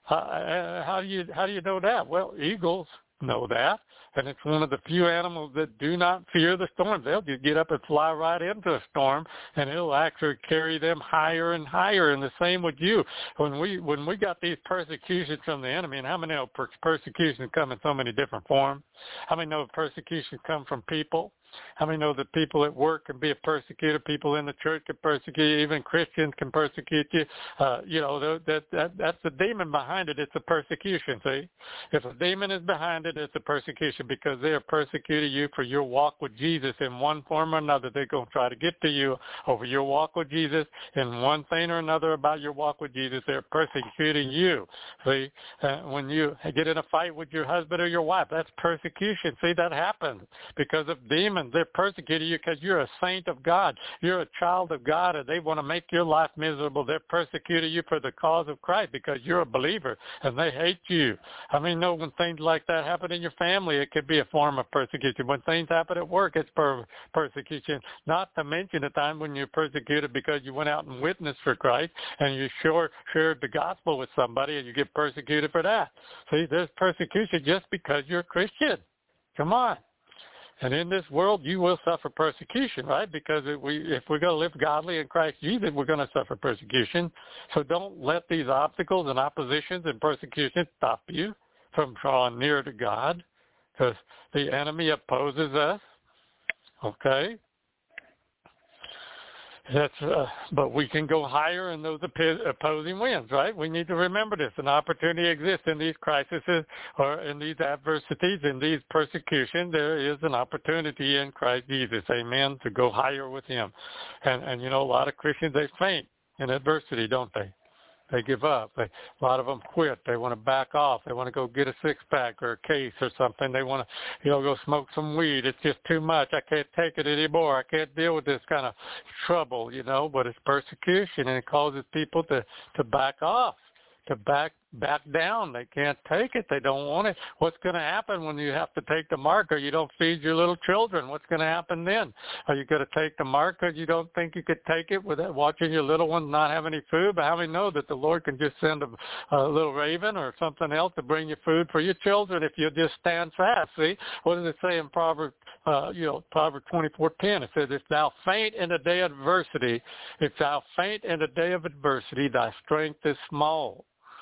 uh, how do you how do you know that? Well, eagles know that, and it's one of the few animals that do not fear the storm. They'll just get up and fly right into a storm, and it'll actually carry them higher and higher. And the same with you. When we when we got these persecutions from the enemy, and how many know per- persecution come in so many different forms? How many know persecution come from people? How many know that people at work can be a persecutor? People in the church can persecute you. Even Christians can persecute you. Uh, you know, that, that that's the demon behind it. It's a persecution, see? If a demon is behind it, it's a persecution because they are persecuting you for your walk with Jesus in one form or another. They're going to try to get to you over your walk with Jesus in one thing or another about your walk with Jesus. They're persecuting you, see? Uh, when you get in a fight with your husband or your wife, that's persecution. See, that happens because of demons. They're persecuting you because you're a saint of God. You're a child of God, and they want to make your life miserable. They're persecuting you for the cause of Christ because you're a believer, and they hate you. I mean, know when things like that happen in your family, it could be a form of persecution. When things happen at work, it's per- persecution. Not to mention the time when you're persecuted because you went out and witnessed for Christ, and you sure shared the gospel with somebody, and you get persecuted for that. See, there's persecution just because you're a Christian. Come on. And in this world, you will suffer persecution, right? Because if, we, if we're going to live godly in Christ Jesus, we're going to suffer persecution. So don't let these obstacles and oppositions and persecution stop you from drawing near to God, because the enemy opposes us, okay? That's, uh, but we can go higher in those opposing winds, right? We need to remember this. An opportunity exists in these crises or in these adversities, in these persecutions. There is an opportunity in Christ Jesus, amen, to go higher with him. And, and you know, a lot of Christians, they faint in adversity, don't they? They give up. They, a lot of them quit. They want to back off. They want to go get a six-pack or a case or something. They want to, you know, go smoke some weed. It's just too much. I can't take it anymore. I can't deal with this kind of trouble, you know. But it's persecution, and it causes people to, to back off, to back back down. They can't take it. They don't want it. What's going to happen when you have to take the mark or you don't feed your little children? What's going to happen then? Are you going to take the mark because you don't think you could take it without watching your little ones not have any food? But how many know that the Lord can just send a, a little raven or something else to bring you food for your children if you just stand fast? See, what does it say in Proverbs, uh, you know, Proverbs twenty-four ten? It says, if thou faint in the day of adversity, if thou faint in the day of adversity, thy strength is small.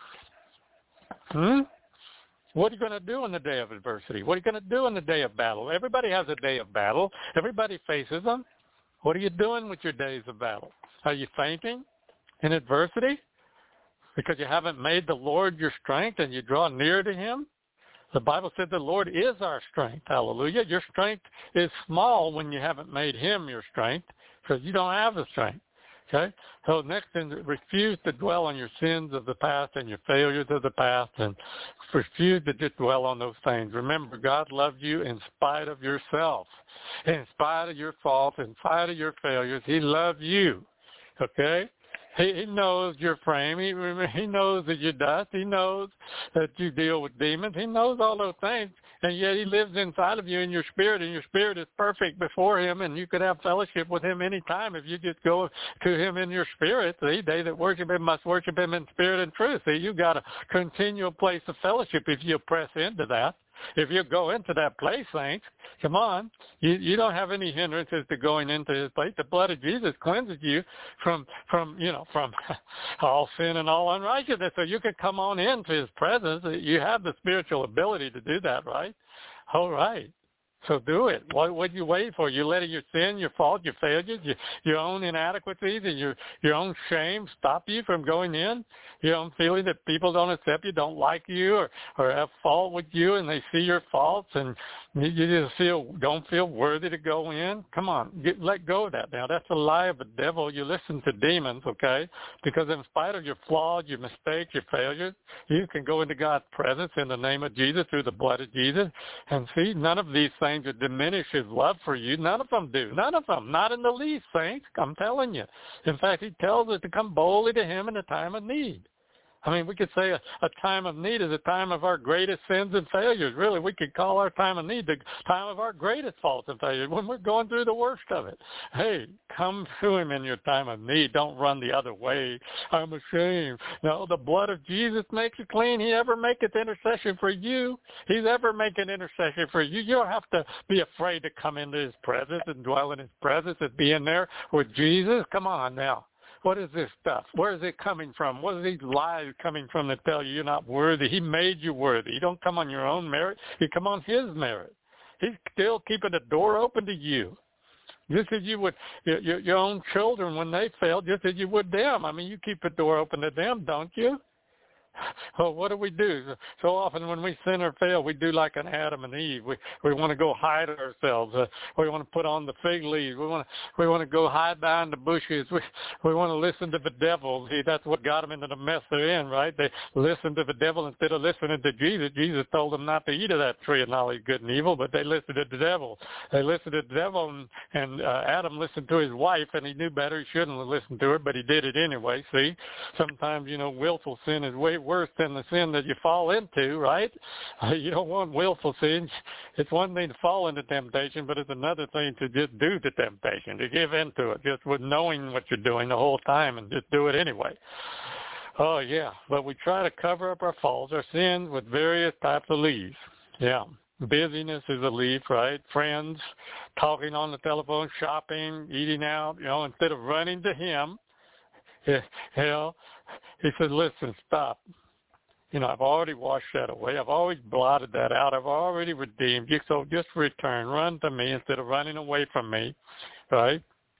Hmm? What are you going to do in the day of adversity? What are you going to do in the day of battle? Everybody has a day of battle. Everybody faces them. What are you doing with your days of battle? Are you fainting in adversity because you haven't made the Lord your strength and you draw near to him? The Bible said the Lord is our strength. Hallelujah. Your strength is small when you haven't made him your strength because you don't have the strength. Okay? So next thing, refuse to dwell on your sins of the past and your failures of the past, and refuse to just dwell on those things. Remember, God loved you in spite of yourself, in spite of your faults, in spite of your failures. He loved you. Okay? He, he knows your frame. He, he knows that you're dust. He knows that you deal with demons. He knows all those things. And yet he lives inside of you in your spirit, and your spirit is perfect before him, and you could have fellowship with him any time if you just go to him in your spirit. See, they that worship him must worship him in spirit and truth. See, you've got a continual place of fellowship if you press into that. If you go into that place, saints, come on, you, you don't have any hindrances to going into his place. The blood of Jesus cleanses you from, from you know, from all sin and all unrighteousness. So you can come on into his presence. You have the spiritual ability to do that, right? All right. So do it. What what you wait for? You're letting your sin, your fault, your failures, your, your own inadequacies, and your your own shame stop you from going in. Your own feeling that people don't accept you, don't like you, or, or have fault with you, and they see your faults, and you, you just feel don't feel worthy to go in. Come on, get, let go of that now. That's a lie of the devil. You listen to demons, okay? Because in spite of your flaws, your mistakes, your failures, you can go into God's presence in the name of Jesus through the blood of Jesus, and see, none of these things to diminish his love for you. None of them do. None of them. Not in the least, saints. I'm telling you. In fact, he tells us to come boldly to him in a time of need. I mean, we could say a, a time of need is a time of our greatest sins and failures. Really, we could call our time of need the time of our greatest faults and failures when we're going through the worst of it. Hey, come to him in your time of need. Don't run the other way. I'm ashamed. No, the blood of Jesus makes you clean. He ever maketh intercession for you. He's ever making intercession for you. You don't have to be afraid to come into his presence and dwell in his presence and be in there with Jesus. Come on now. What is this stuff? Where is it coming from? What are these lies coming from that tell you you're not worthy? He made you worthy. You don't come on your own merit. You come on his merit. He's still keeping the door open to you. Just as you would your, your own children when they fail, just as you would them. I mean, you keep the door open to them, don't you? Well, what do we do? So often when we sin or fail, we do like an Adam and Eve. We we want to go hide ourselves. Uh, we want to put on the fig leaves. We want to we want to go hide behind the bushes. We we want to listen to the devil. See, that's what got them into the mess they're in, right? They listened to the devil instead of listening to Jesus. Jesus told them not to eat of that tree of knowledge, good and evil, but they listened to the devil. They listened to the devil, and, and uh, Adam listened to his wife, and he knew better. He shouldn't have listened to her, but he did it anyway. See, sometimes, you know, willful sin is way worse than the sin that you fall into, right? Uh, you don't want willful sin. It's one thing to fall into temptation, but it's another thing to just do the temptation, to give into it, just with knowing what you're doing the whole time and just do it anyway. Oh, yeah. But we try to cover up our faults, our sins, with various types of leaves. Yeah. Busyness is a leaf, right? Friends, talking on the telephone, shopping, eating out, you know, instead of running to him, you know, he said, listen, stop. You know, I've already washed that away. I've always blotted that out. I've already redeemed you. So just return. Run to me instead of running away from me, right?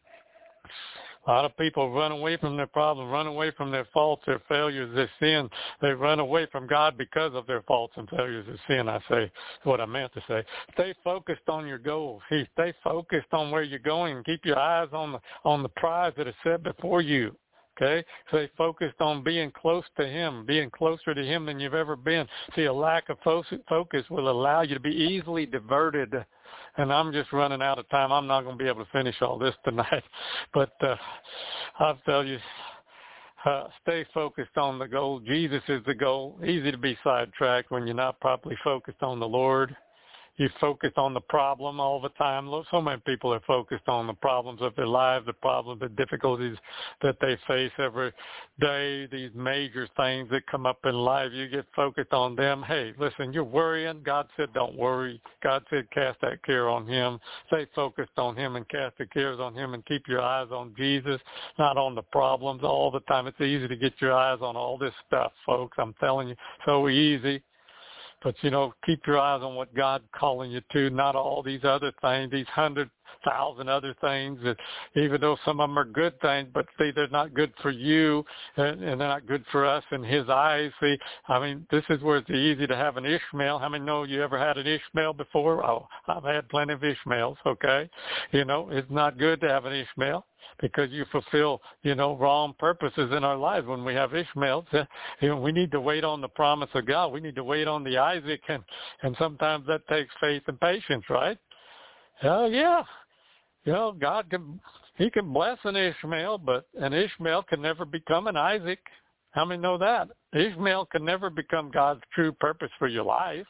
A lot of people run away from their problems, run away from their faults, their failures, their sin. They run away from God because of their faults and failures of sin, I say, what I meant to say. Stay focused on your goals. Stay focused on where you're going. Keep your eyes on the, on the prize that is set before you. Okay, stay focused on being close to him, being closer to him than you've ever been. See, a lack of focus will allow you to be easily diverted. And I'm just running out of time. I'm not going to be able to finish all this tonight. But uh, I'll tell you, Uh, stay focused on the goal. Jesus is the goal. Easy to be sidetracked when you're not properly focused on the Lord. You focus on the problem all the time. So many people are focused on the problems of their lives, the problems, the difficulties that they face every day, these major things that come up in life. You get focused on them. Hey, listen, you're worrying. God said don't worry. God said cast that care on him. Stay focused on him and cast the cares on him and keep your eyes on Jesus, not on the problems all the time. It's easy to get your eyes on all this stuff, folks. I'm telling you, so easy. But, you know, keep your eyes on what God's calling you to, not all these other things, these hundred thousand other things that even though some of them are good things, but see, they're not good for you and, and they're not good for us in his eyes. See, I mean, this is where it's easy to have an Ishmael. How many know you ever had an Ishmael before? Oh, I've had plenty of Ishmaels, okay? You know, it's not good to have an Ishmael, because you fulfill, you know, wrong purposes in our lives when we have Ishmaels. You know, we need to wait on the promise of God. We need to wait on the Isaac, and, and sometimes that takes faith and patience, right? Oh, yeah. You know, God can, he can bless an Ishmael, but an Ishmael can never become an Isaac. How many know that? Ishmael can never become God's true purpose for your life.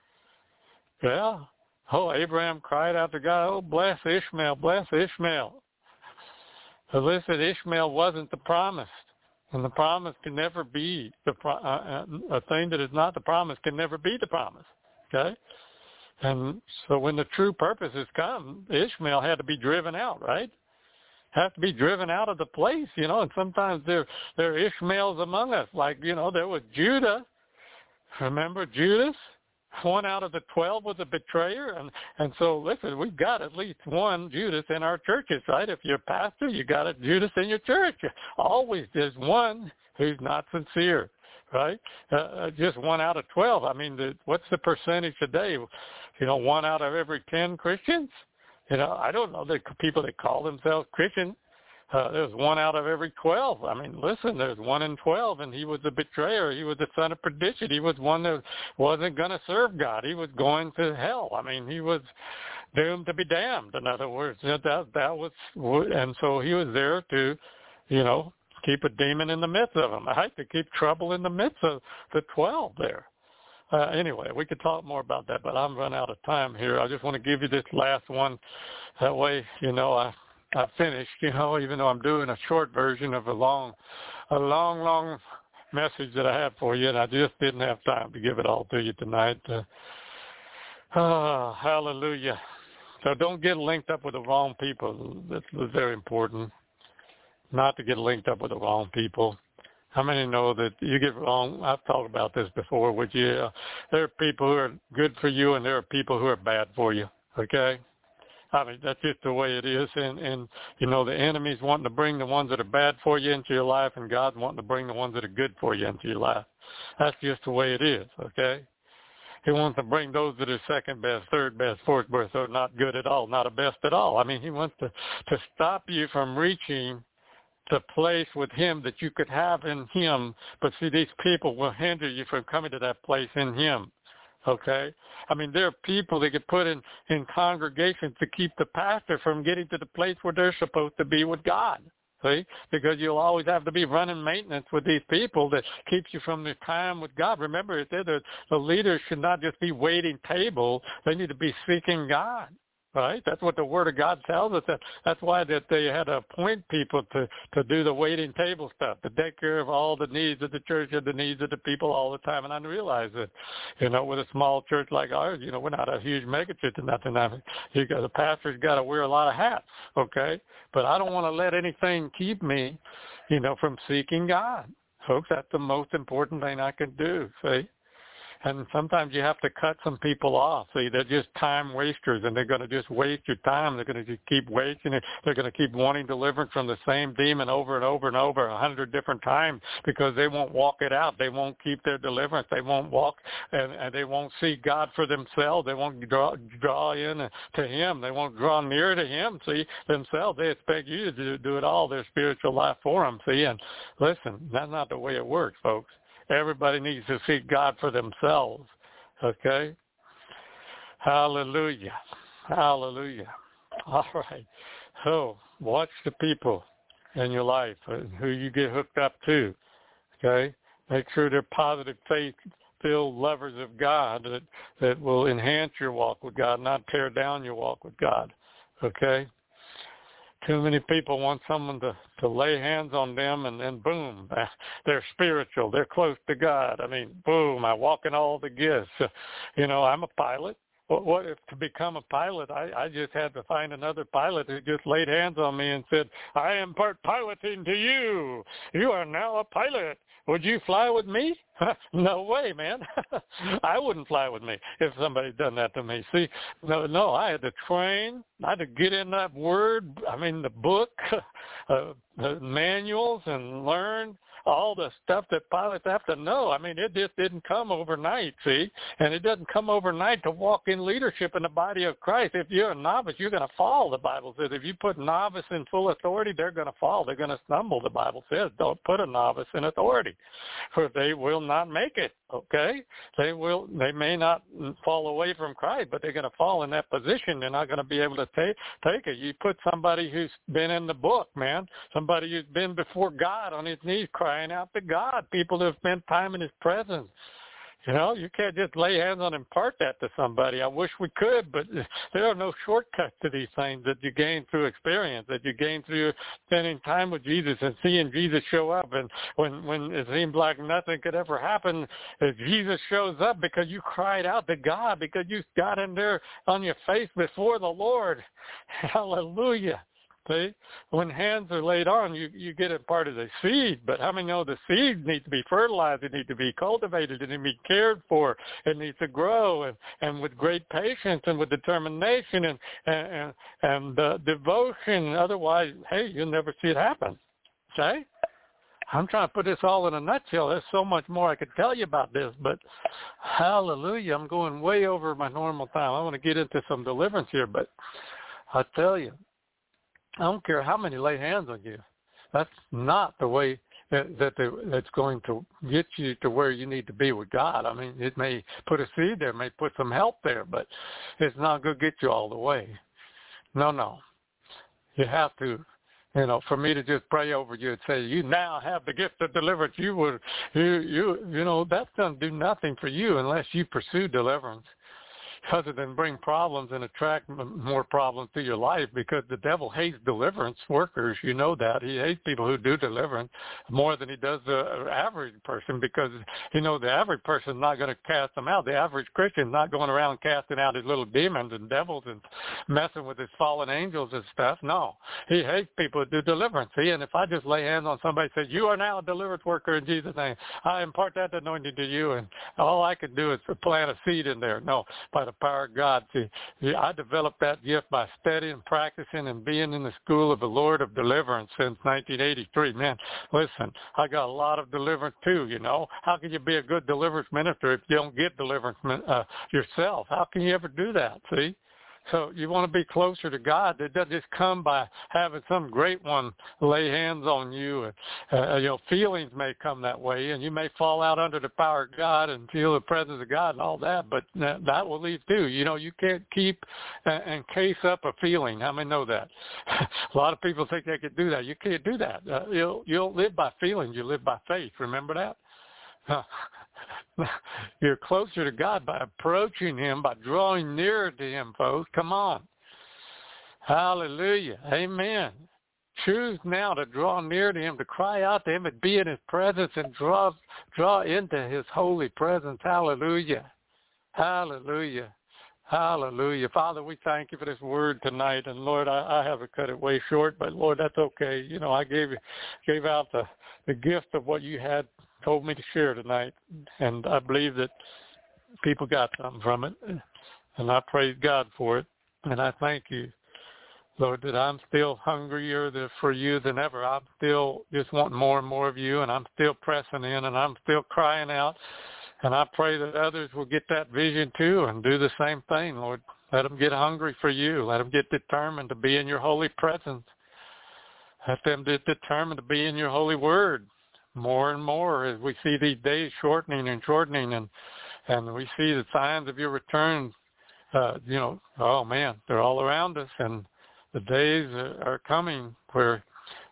Yeah. Oh, Abraham cried out to God, oh, bless Ishmael, bless Ishmael. So listen, Ishmael wasn't the promise, and the promise can never be the pro- uh, a thing that is not the promise can never be the promise. Okay, and so when the true purpose has come, Ishmael had to be driven out, right? Have to be driven out of the place, you know. And sometimes there there are Ishmaels among us, like you know there was Judah. Remember Judas? One out of the twelve was a betrayer, and and so listen, we've got at least one Judas in our churches, right? If you're a pastor, you got a Judas in your church. Always there's one who's not sincere, right? Uh, just one out of twelve. I mean, the, what's the percentage today? You know, one out of every ten Christians. You know, I don't know the people that call themselves Christian. Uh, there's one out of every twelve. I mean, listen, there's one in twelve, and he was a betrayer. He was the son of perdition. He was one that wasn't going to serve God. He was going to hell. I mean, he was doomed to be damned, in other words. That, that was, and so he was there to, you know, keep a demon in the midst of them. I hate to keep trouble in the midst of the twelve there. Uh, anyway, we could talk more about that, but I'm running out of time here. I just want to give you this last one. That way, you know, I... I finished, you know, even though I'm doing a short version of a long, a long, long message that I have for you, and I just didn't have time to give it all to you tonight. Uh, oh, hallelujah. So don't get linked up with the wrong people. That's very important, not to get linked up with the wrong people. How many know that you get wrong? I've talked about this before with you. Uh, there are people who are good for you, and there are people who are bad for you, okay? I mean, that's just the way it is. And, and, you know, the enemy's wanting to bring the ones that are bad for you into your life, and God's wanting to bring the ones that are good for you into your life. That's just the way it is, okay? He wants to bring those that are second best, third best, fourth best, or not good at all, not a best at all. I mean, he wants to, to stop you from reaching the place with him that you could have in him. But see, these people will hinder you from coming to that place in him. Okay? I mean, there are people that get put in, in congregations to keep the pastor from getting to the place where they're supposed to be with God. See? Because you'll always have to be running maintenance with these people that keeps you from the time with God. Remember, it said that the leaders should not just be waiting table. They need to be seeking God. Right? That's what the Word of God tells us. That that's why that they had to appoint people to, to do the waiting table stuff, to take care of all the needs of the church and the needs of the people all the time. And I realize that, you know, with a small church like ours, you know, we're not a huge mega church and nothing. I mean, you got, the pastor's got to wear a lot of hats, okay? But I don't want to let anything keep me, you know, from seeking God. Folks, that's the most important thing I can do, see? And sometimes you have to cut some people off. See, they're just time wasters, and they're going to just waste your time. They're going to just keep wasting it. They're going to keep wanting deliverance from the same demon over and over and over a hundred different times because they won't walk it out. They won't keep their deliverance. They won't walk, and, and they won't see God for themselves. They won't draw, draw in to him. They won't draw near to him, see, themselves. They expect you to do, do it all, their spiritual life for them, see. And listen, that's not the way it works, folks. Everybody needs to seek God for themselves, okay? Hallelujah. Hallelujah. All right. So watch the people. in your life, who you get hooked up to, okay? Make sure they're positive, faith-filled lovers of God that, that will enhance your walk with God, not tear down your walk with God, okay? Too many people want someone to, to lay hands on them and then boom, they're spiritual, they're close to God. I mean, boom, I walk in all the gifts. You know, I'm a pilot. What, what if to become a pilot, I, I just had to find another pilot who just laid hands on me and said, I impart piloting to you. You are now a pilot. Would you fly with me? No way, man. I wouldn't fly with me if somebody had done that to me. See, no, no, I had to train. I had to get in that word, I mean, the book, uh, the manuals, and learn all the stuff that pilots have to know. I mean, it just didn't come overnight, see? And it doesn't come overnight to walk in leadership in the body of Christ. If you're a novice, you're going to fall, the Bible says. If you put novice in full authority, they're going to fall. They're going to stumble, the Bible says. Don't put a novice in authority, for they will not make it, okay? They will. They may not fall away from Christ, but they're going to fall in that position. They're not going to be able to take, take it. You put somebody who's been in the book, man, somebody who's been before God on his knees crying out to God, people who have spent time in his presence. You know, you can't just lay hands on and impart that to somebody. I wish we could, but there are no shortcuts to these things that you gain through experience, that you gain through spending time with Jesus and seeing Jesus show up. And when, when it seemed like nothing could ever happen, Jesus shows up because you cried out to God, because you got in there on your face before the Lord. Hallelujah. See, when hands are laid on, you, you get a part of the seed, but how many know the seed needs to be fertilized, it needs to be cultivated, it needs to be cared for, it needs to grow, and, and with great patience and with determination and, and, and uh, devotion. Otherwise, hey, you'll never see it happen, okay? I'm trying to put this all in a nutshell. There's so much more I could tell you about this, but hallelujah, I'm going way over my normal time. I want to get into some deliverance here, but I tell you, I don't care how many lay hands on you. That's not the way that, that they, that's going to get you to where you need to be with God. I mean, it may put a seed there, may put some help there, but it's not going to get you all the way. No, no. You have to, you know, for me to just pray over you and say, you now have the gift of deliverance, you would, you, you, you know, that's going to do nothing for you unless you pursue deliverance, other than bring problems and attract more problems to your life, because the devil hates deliverance workers. You know that. He hates people who do deliverance more than he does the average person, because, you know, the average person is not going to cast them out. The average Christian is not going around casting out his little demons and devils and messing with his fallen angels and stuff. No. He hates people who do deliverance. See, and if I just lay hands on somebody and say, you are now a deliverance worker in Jesus' name, I impart that anointing to you, and all I can do is plant a seed in there. No, by the power of God. See, I developed that gift by studying, practicing, and being in the school of the Lord of Deliverance since nineteen eighty-three. Man, listen, I got a lot of deliverance too, you know. How can you be a good deliverance minister if you don't get deliverance uh, yourself? How can you ever do that, see? So you want to be closer to God. It doesn't just come by having some great one lay hands on you. And, uh, you know, feelings may come that way, and you may fall out under the power of God and feel the presence of God and all that, but that, that will leave too. You know, you can't keep and, and case up a feeling. How many know that? A lot of people think they can do that. You can't do that. Uh, you'll, you'll live by feelings. You live by faith. Remember that? You're closer to God by approaching him, by drawing nearer to him, folks. Come on. Hallelujah. Amen. Choose now to draw near to him, to cry out to him and be in his presence and draw, draw into his holy presence. Hallelujah. Hallelujah. Hallelujah. Father, we thank you for this word tonight. And Lord, I, I have to cut it way short, but Lord, that's okay. You know, I gave gave out the, the gift of what you had told me to share tonight, and I believe that people got something from it, and I praise God for it, and I thank you, Lord, that I'm still hungrier for you than ever. I'm still just wanting more and more of you, and I'm still pressing in, and I'm still crying out, and I pray that others will get that vision too and do the same thing, Lord. Let them get hungry for you. Let them get determined to be in your holy presence. Let them get determined to be in your holy word. More and more as we see these days shortening and shortening, and and we see the signs of your return, uh, you know, oh man, they're all around us, and the days are coming where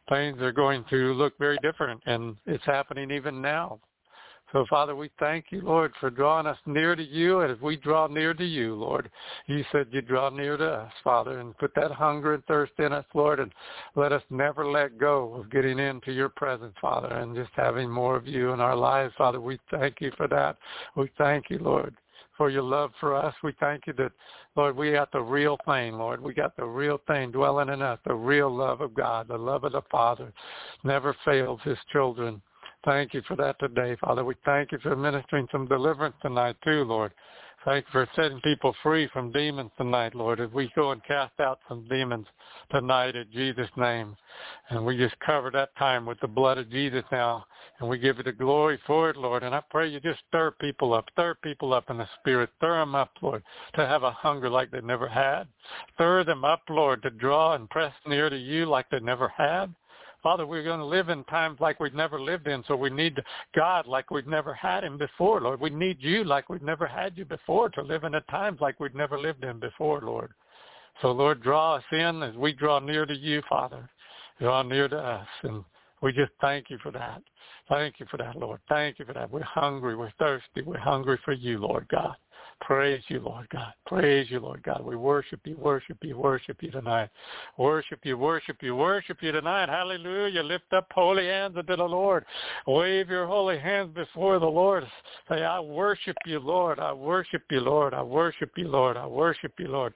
things are going to look very different, and it's happening even now. So, Father, we thank you, Lord, for drawing us near to you. And as we draw near to you, Lord, you said you draw near to us, Father, and put that hunger and thirst in us, Lord, and let us never let go of getting into your presence, Father, and just having more of you in our lives, Father. We thank you for that. We thank you, Lord, for your love for us. We thank you that, Lord, we got the real thing, Lord. We got the real thing dwelling in us, the real love of God, the love of the Father. Never fails his children. Thank you for that today, Father. We thank you for ministering some deliverance tonight too, Lord. Thank you for setting people free from demons tonight, Lord, as we go and cast out some demons tonight in Jesus' name. And we just cover that time with the blood of Jesus now, and we give you the glory for it, Lord. And I pray you just stir people up, stir people up in the Spirit, stir them up, Lord, to have a hunger like they never had. Stir them up, Lord, to draw and press near to you like they never had. Father, we're going to live in times like we've never lived in, so we need God like we've never had him before, Lord. We need you like we've never had you before to live in at times like we've never lived in before, Lord. So, Lord, draw us in as we draw near to you, Father. Draw near to us, and we just thank you for that. Thank you for that, Lord. Thank you for that. We're hungry. We're thirsty. We're hungry for you, Lord God. Praise you, Lord God. Praise you, Lord God. We worship you, worship you, worship you tonight. Worship you, worship you, worship you tonight. Hallelujah. Lift up holy hands unto the Lord. Wave your holy hands before the Lord. Say, I worship you, Lord. I worship you, Lord. I worship you, Lord. I worship you, Lord.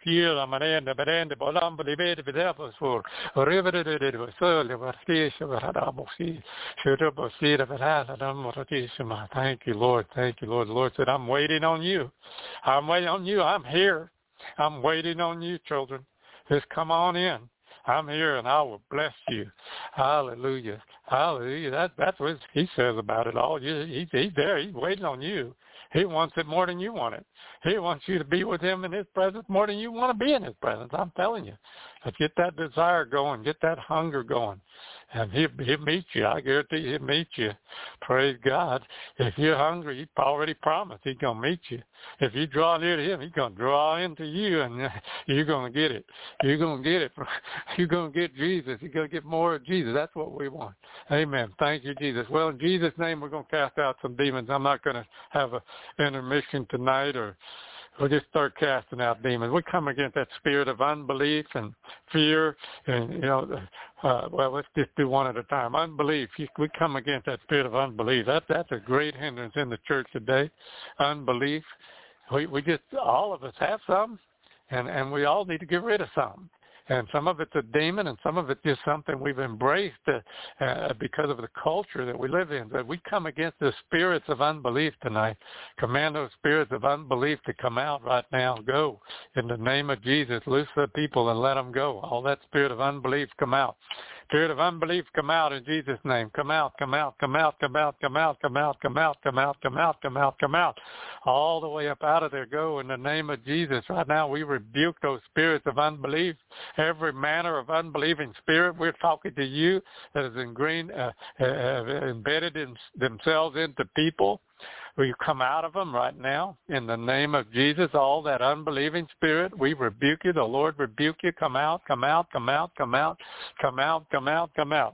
Thank you, Lord. Thank you, Lord. The Lord said, I'm waiting on you. I'm waiting on you. I'm here. I'm waiting on you, children. Just come on in. I'm here, and I will bless you. Hallelujah. Hallelujah. That, that's what he says about it all. He, he's there. He's waiting on you. He wants it more than you want it. He wants you to be with him in his presence more than you want to be in his presence. I'm telling you. But get that desire going. Get that hunger going. And he'll, he'll meet you. I guarantee he'll meet you. Praise God. If you're hungry, he already promised he's going to meet you. If you draw near to him, he's going to draw into you, and you're going to get it. You're going to get it. You're going to get Jesus. You're going to get more of Jesus. That's what we want. Amen. Thank you, Jesus. Well, in Jesus' name, we're going to cast out some demons. I'm not going to have an intermission tonight, or we'll just start casting out demons. We come against that spirit of unbelief and fear, and, you know, uh, well, let's just do one at a time. Unbelief. We come against that spirit of unbelief. That, that's a great hindrance in the church today, unbelief. We, we just, all of us have some, and, and we all need to get rid of some. And some of it's a demon, and some of it's just something we've embraced uh, uh, because of the culture that we live in. But we come against the spirits of unbelief tonight. Command those spirits of unbelief to come out right now. Go. In the name of Jesus, loose the people and let them go. All that spirit of unbelief come out. Spirit of unbelief, come out in Jesus' name. Come out, come out, come out, come out, come out, come out, come out, come out, come out, come out, come out. All the way up out of there. Go in the name of Jesus. Right now we rebuke those spirits of unbelief. Every manner of unbelieving spirit, we're talking to you that is ingrained, uh, uh, embedded in themselves into people. Will you come out of them right now in the name of Jesus? All that unbelieving spirit, we rebuke you. The Lord rebuke you. Come out, come out, come out, come out, come out, come out, come out.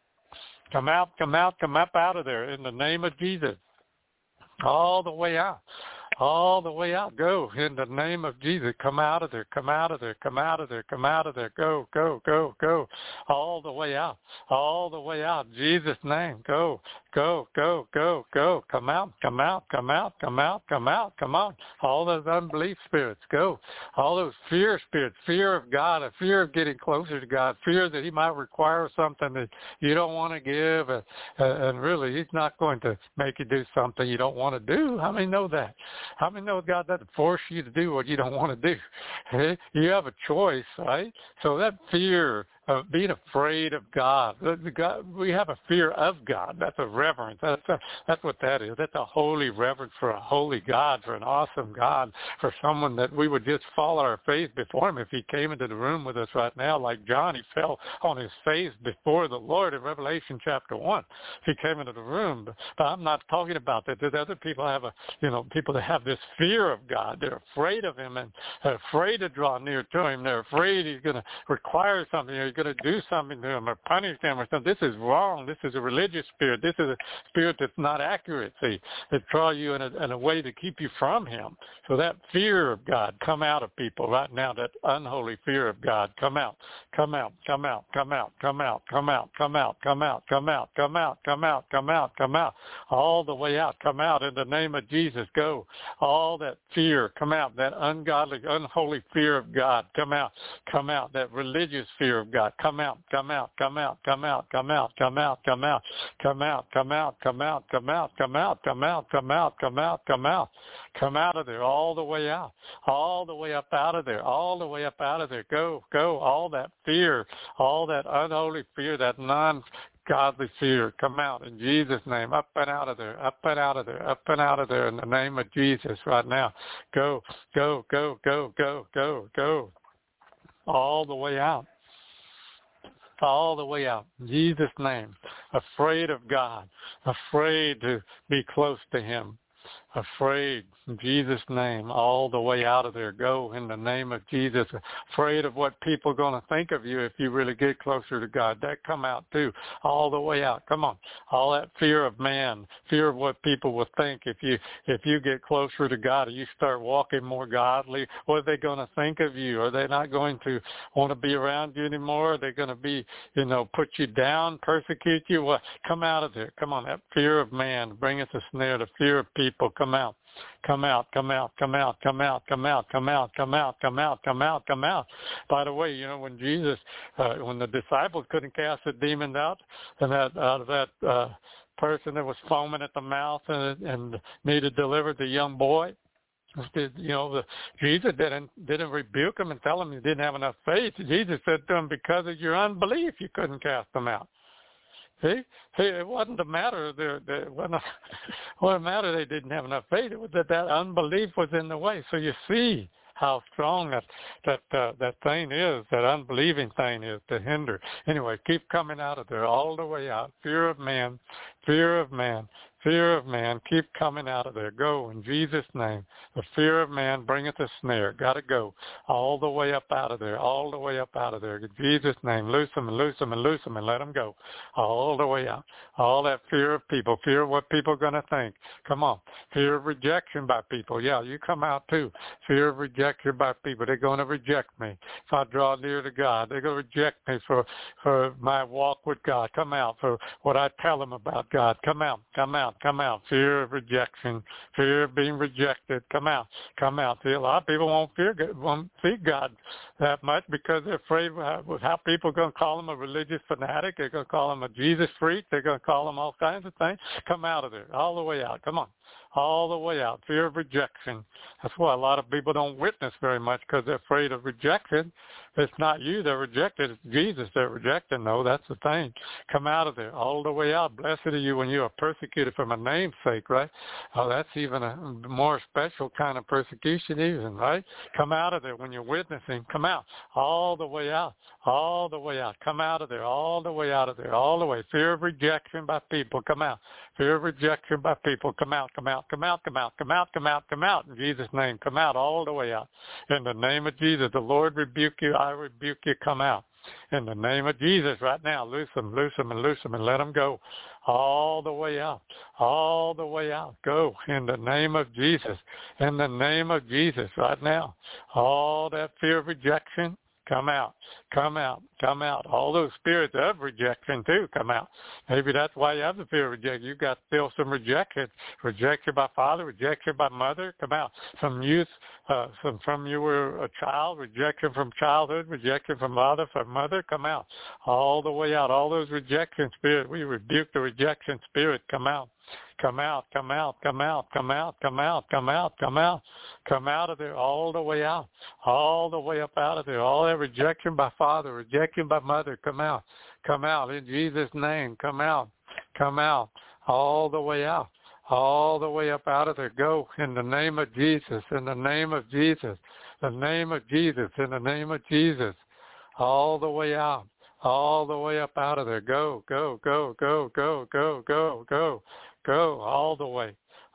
Come out, come out, come up out of there in the name of Jesus. All the way out. All the way out. Go in the name of Jesus. Come out of there. Come out of there. Come out of there. Come out of there. Go, go, go, go. All the way out. All the way out. Jesus' name. Go, go, go, go, go. Come out. Come out. Come out. Come out. Come out. Come on. All those unbelief spirits. Go. All those fear spirits. Fear of God. A fear of getting closer to God. Fear that he might require something that you don't want to give. Uh, uh, and really, he's not going to make you do something you don't want to do. How many know that? How many know God doesn't force you to do what you don't want to do? You have a choice, right? So that fear of being afraid of God, God, we have a fear of God. That's a reverence. That's, a, that's what that is. That's a holy reverence for a holy God, for an awesome God, for someone that we would just fall on our face before him. If he came into the room with us right now, like John, he fell on his face before the Lord in Revelation chapter one. He came into the room. But I'm not talking about that. There's other people have a, you know, people that have this fear of God. They're afraid of him and they're afraid to draw near to him. They're afraid he's going to require something. He's going to do something to them or punish them or something. This is wrong. This is a religious spirit. This is a spirit that's not accurate. See, that draw you in a, in a way to keep you from him. So that fear of God, come out of people right now. That unholy fear of God, come out, come out, come out, come out, come out, come out, come out, come out, come out, come out, come out, come out, come out, all the way out. Come out in the name of Jesus. Go. All that fear, come out. That ungodly, unholy fear of God, come out, come out. That religious fear of God, come out, come out, come out, come out, come out, come out, come out, come out, come out, come out, come out, come out, come out, come out, come out, come out, come out of there, all the way out, all the way up out of there, all the way up out of there. Go, go, all that fear, all that unholy fear, that non godly fear, come out in Jesus' name, up and out of there, up and out of there, up and out of there in the name of Jesus right now. Go, go, go, go, go, go, go, all the way out, all the way out, in Jesus' name. Afraid of God, afraid to be close to him, afraid, in Jesus' name, all the way out of there. Go in the name of Jesus. Afraid of what people are going to think of you if you really get closer to God. That come out too, all the way out. Come on. All that fear of man, fear of what people will think if you if you get closer to God or you start walking more godly. What are they going to think of you? Are they not going to want to be around you anymore? Are they going to be, you know, put you down, persecute you? What? Come out of there. Come on. That fear of man, bring us a snare. The fear of people, come out. Come out, come out, come out, come out, come out, come out, come out, come out, come out, come out. By the way, you know, when Jesus, uh, when the disciples couldn't cast the demons out, and that out of that uh, person that was foaming at the mouth and, and needed delivered, the young boy, you know, the, Jesus didn't didn't rebuke him and tell him he didn't have enough faith. Jesus said to him, because of your unbelief, you couldn't cast them out. See, see, it wasn't a matter. There, it wasn't a, wasn't a matter they didn't have enough faith. It was that that unbelief was in the way. So you see how strong that that uh, that thing is, that unbelieving thing is to hinder. Anyway, keep coming out of there, all the way out. Fear of man, fear of man. Fear of man, keep coming out of there. Go in Jesus' name. The fear of man bringeth a snare. Got to go all the way up out of there, all the way up out of there. In Jesus' name, loose them and loose them and loose them and let them go all the way out. All that fear of people, fear of what people are going to think. Come on. Fear of rejection by people. Yeah, you come out too. Fear of rejection by people. They're going to reject me. If I draw near to God, they're going to reject me for, for my walk with God. Come out for what I tell them about God. Come out. Come out. Come out. Fear of rejection, fear of being rejected. Come out. Come out. See, a lot of people won't fear, won't see God that much because they're afraid of how people are going to call them a religious fanatic. They're going to call them a Jesus freak. They're going to call them all kinds of things. Come out of there, all the way out. Come on, all the way out. Fear of rejection. That's why a lot of people don't witness very much because they're afraid of rejection. It's not you they're rejected. It's Jesus they're rejecting. No, that's the thing. Come out of there, all the way out. Blessed are you when you are persecuted for my name's sake, right? Oh, that's even a more special kind of persecution even, right? Come out of there when you're witnessing. Come out, all the way out, all the way out. Come out of there, all the way out of there, all the way. Fear of rejection by people. Come out. Fear of rejection by people. Come out, come out, come out, come out, come out, come out, come out. In Jesus' name, come out all the way out. In the name of Jesus, the Lord rebuke you. I rebuke you. Come out. In the name of Jesus right now, loose them, loose them, and loose them, and let them go all the way out, all the way out. Go in the name of Jesus, in the name of Jesus right now. All that fear of rejection, come out, come out, come out. All those spirits of rejection too, come out. Maybe that's why you have the fear of rejection. You've got still some rejection. Rejection by father, rejection by mother, come out. From youth, uh, from, from you were a child, rejection from childhood, rejection from father, from mother, come out. All the way out. All those rejection spirits, we rebuke the rejection spirit, come out. Come out, come out, come out, come out, come out, come out, come out, come out of there all the way out, all the way up out of there. All that rejection by father, rejection by mother, come out, come out in Jesus' name, come out, come out, all the way out, all the way up out of there. Go in the name of Jesus, in the name of Jesus, the name of Jesus, in the name of Jesus, all the way out. All the way up out of there. Go, go, go, go, go, go, go, go, go, all the way,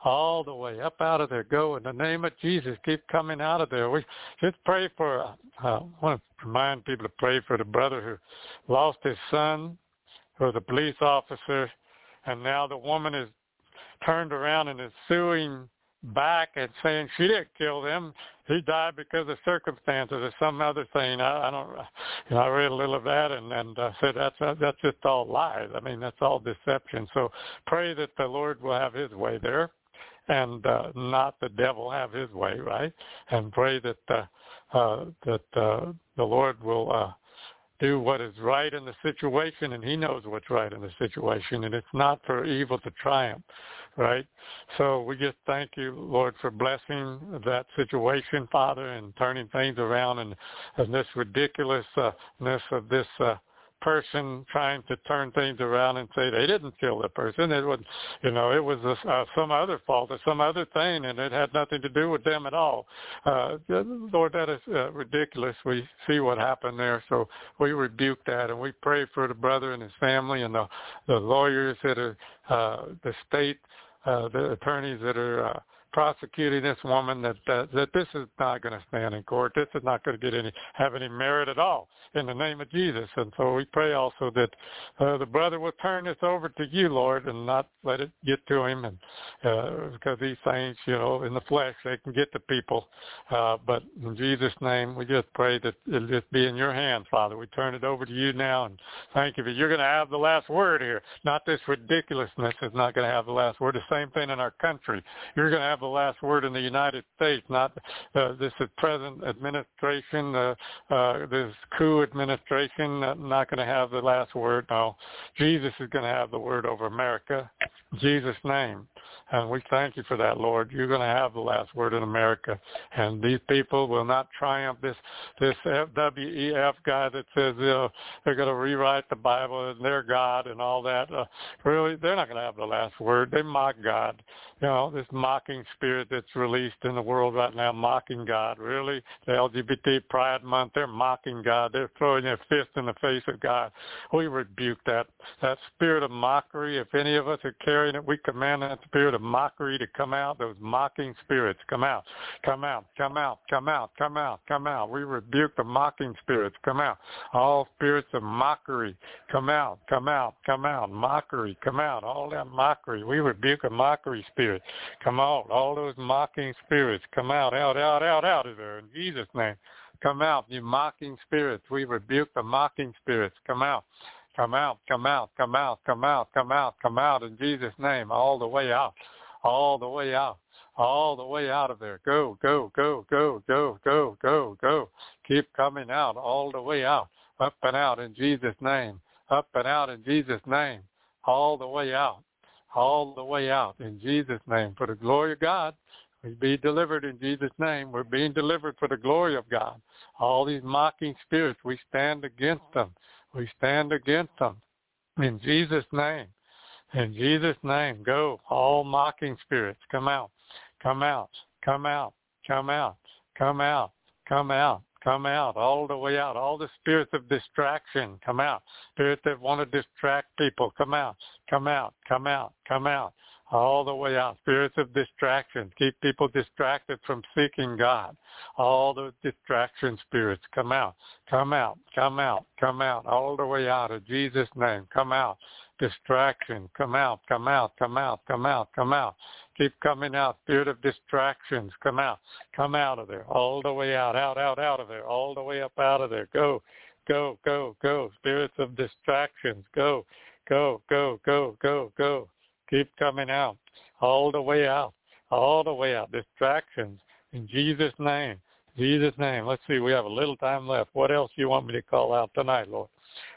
all the way up out of there. Go in the name of Jesus. Keep coming out of there. We just pray for, uh, I want to remind people to pray for the brother who lost his son, who was a police officer, and now the woman is turned around and is suing back and saying she didn't kill them. He died because of circumstances or some other thing. I, I don't, you know, I read a little of that and, and uh, said that's uh, that's just all lies. I mean, that's all deception. So pray that the Lord will have his way there and uh, not the devil have his way, right? And pray that uh, uh, that uh, the Lord will uh, do what is right in the situation, and he knows what's right in the situation, and it's not for evil to triumph, right? So we just thank you, Lord, for blessing that situation, Father, and turning things around, and, and this ridiculousness of this uh, person trying to turn things around and say they didn't kill the person. It was, you know, it was a, uh, some other fault or some other thing, and it had nothing to do with them at all. Uh, Lord, that is uh, ridiculous. We see what happened there, so we rebuke that, and we pray for the brother and his family and the, the lawyers that are, uh, the state, uh, the attorneys that are uh, prosecuting this woman, that, that that this is not going to stand in court. This is not going to get any have any merit at all in the name of Jesus. And so we pray also that uh, the brother will turn this over to you, Lord, and not let it get to him. And uh, because these things, you know, in the flesh, they can get to people. Uh, but in Jesus' name, we just pray that it'll just be in your hands, Father. We turn it over to you now, and thank you. But you're going to have the last word here. Not this ridiculousness is not going to have the last word. The same thing in our country. You're going to have the last word in the United States, not uh, this present administration, uh, uh, this coup administration, uh, not going to have the last word. No, Jesus is going to have the word over America. In Jesus' name. And we thank you for that, Lord. You're going to have the last word in America. And these people will not triumph. This this W E F guy that says uh, they're going to rewrite the Bible and they're God and all that, uh, really, they're not going to have the last word. They mock God. You know, this mocking spirit that's released in the world right now, mocking God. Really, the L G B T Pride Month, they're mocking God. They're throwing their fist in the face of God. We rebuke that, that spirit of mockery. If any of us are carrying it, we command that spirit of mockery to come out. Those mocking spirits, come out, come out, come out, come out, come out, come out. We rebuke the mocking spirits, come out. All spirits of mockery, come out, come out, come out. Mockery, come out. All that mockery, we rebuke a mockery spirit. Come out. All those mocking spirits, come out, out, out, out, out of there in Jesus' name. Come out, you mocking spirits. We rebuke the mocking spirits. Come out. Come out, come out, come out, come out, come out, come out in Jesus' name, all the way out, all the way out, all the way out of there. Go, go, go, go, go, go, go, go. Keep coming out, all the way out, up and out in Jesus' name, up and out in Jesus' name, all the way out, all the way out in Jesus' name. For the glory of God, we be delivered in Jesus' name. We're being delivered for the glory of God. All these mocking spirits, we stand against them. We stand against them in Jesus' name. In Jesus' name, go. All mocking spirits, come out, come out, come out, come out, come out, come out, come out, all the way out. All the spirits of distraction, come out. Spirits that want to distract people, come out, come out, come out, come out. All the way out. Spirits of distraction. Keep people distracted from seeking God. All those distraction spirits, come out, come out, come out, come out, all the way out of Jesus' name. Come out. Distraction, come out, come out, come out, come out, come out. Keep coming out. Spirit of distractions, come out. Come out of there. All the way out, out, out, out of there. All the way up out of there. Go, go, go, go. Spirits of distractions, go, go, go, go, go, go. Keep coming out, all the way out, all the way out. Distractions in Jesus' name, Jesus' name. Let's see, we have a little time left. What else do you want me to call out tonight, Lord?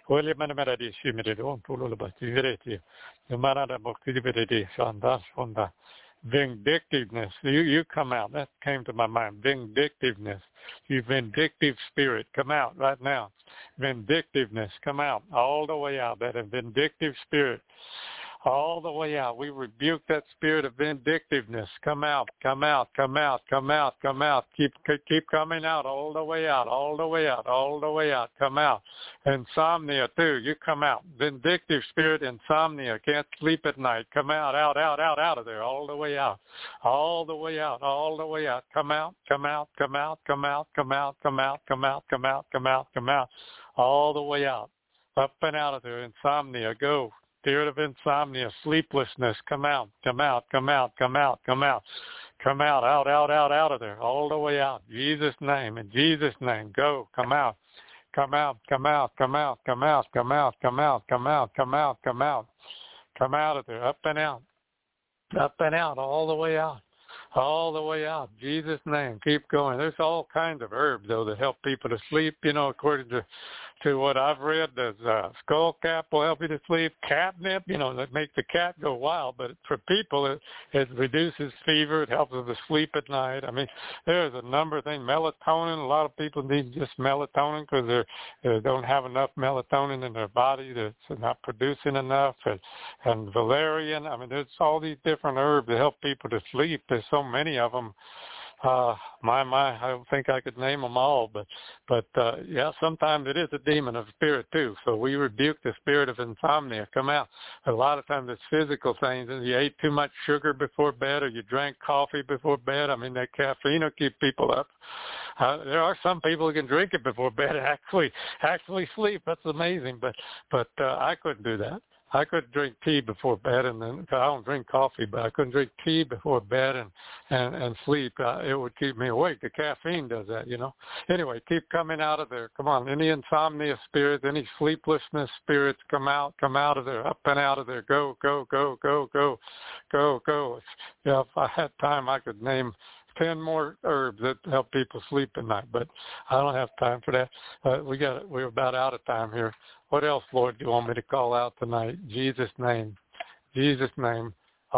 Vindictiveness. You you come out. That came to my mind. Vindictiveness. You vindictive spirit, come out right now. Vindictiveness, come out all the way out. That vindictive spirit. all the way out. We rebuke that spirit of vindictiveness. Come out, come out, come out, come out, come out. Keep keep coming out all the way out, all the way out, all the way out. Come out. Insomnia too. You come out. Vindictive spirit, insomnia. Can't sleep at night. Come out, out, out, out, out of there. All the way out. All the way out. All the way out. Come out, come out, come out, come out, come out, come out, come out, come out, come out, come out. All the way out. Up and out of there. Insomnia. Go. Spirit of insomnia, sleeplessness, come out, come out, come out, come out, come out, come out, out, out, out, out of there, all the way out. Jesus' name, in Jesus' name, go, come out, come out, come out, come out, come out, come out, come out, come out, come out, come out, come out of there, up and out, up and out, all the way out. All the way out. Jesus' name. Keep going. There's all kinds of herbs, though, that help people to sleep. You know, according to to what I've read, there's uh, skull cap will help you to sleep. Catnip, you know, that makes the cat go wild. But for people, it, it reduces fever. It helps them to sleep at night. I mean, there's a number of things. Melatonin. A lot of people need just melatonin because they're, they don't have enough melatonin in their body. They're not producing enough. And, and valerian. I mean, there's all these different herbs that help people to sleep. There's so many of them. Uh, my, my, I don't think I could name them all, but, but, uh, yeah, sometimes it is a demon of spirit too. So we rebuke the spirit of insomnia. Come out. A lot of times it's physical things. You ate too much sugar before bed or you drank coffee before bed. I mean, that caffeine will keep people up. Uh, there are some people who can drink it before bed and actually, actually sleep. That's amazing. But, but, uh, I couldn't do that. I couldn't drink tea before bed, and then I don't drink coffee, but I couldn't drink tea before bed and and, and sleep. Uh, it would keep me awake. The caffeine does that, you know. Anyway, keep coming out of there. Come on, any insomnia spirits, any sleeplessness spirits, come out, come out of there, up and out of there. Go, go, go, go, go, go, go. Yeah, if I had time, I could name ten more herbs that help people sleep at night, but I don't have time for that. Uh, we got we're about out of time here. What else, Lord, do you want me to call out tonight? Jesus' name, Jesus' name.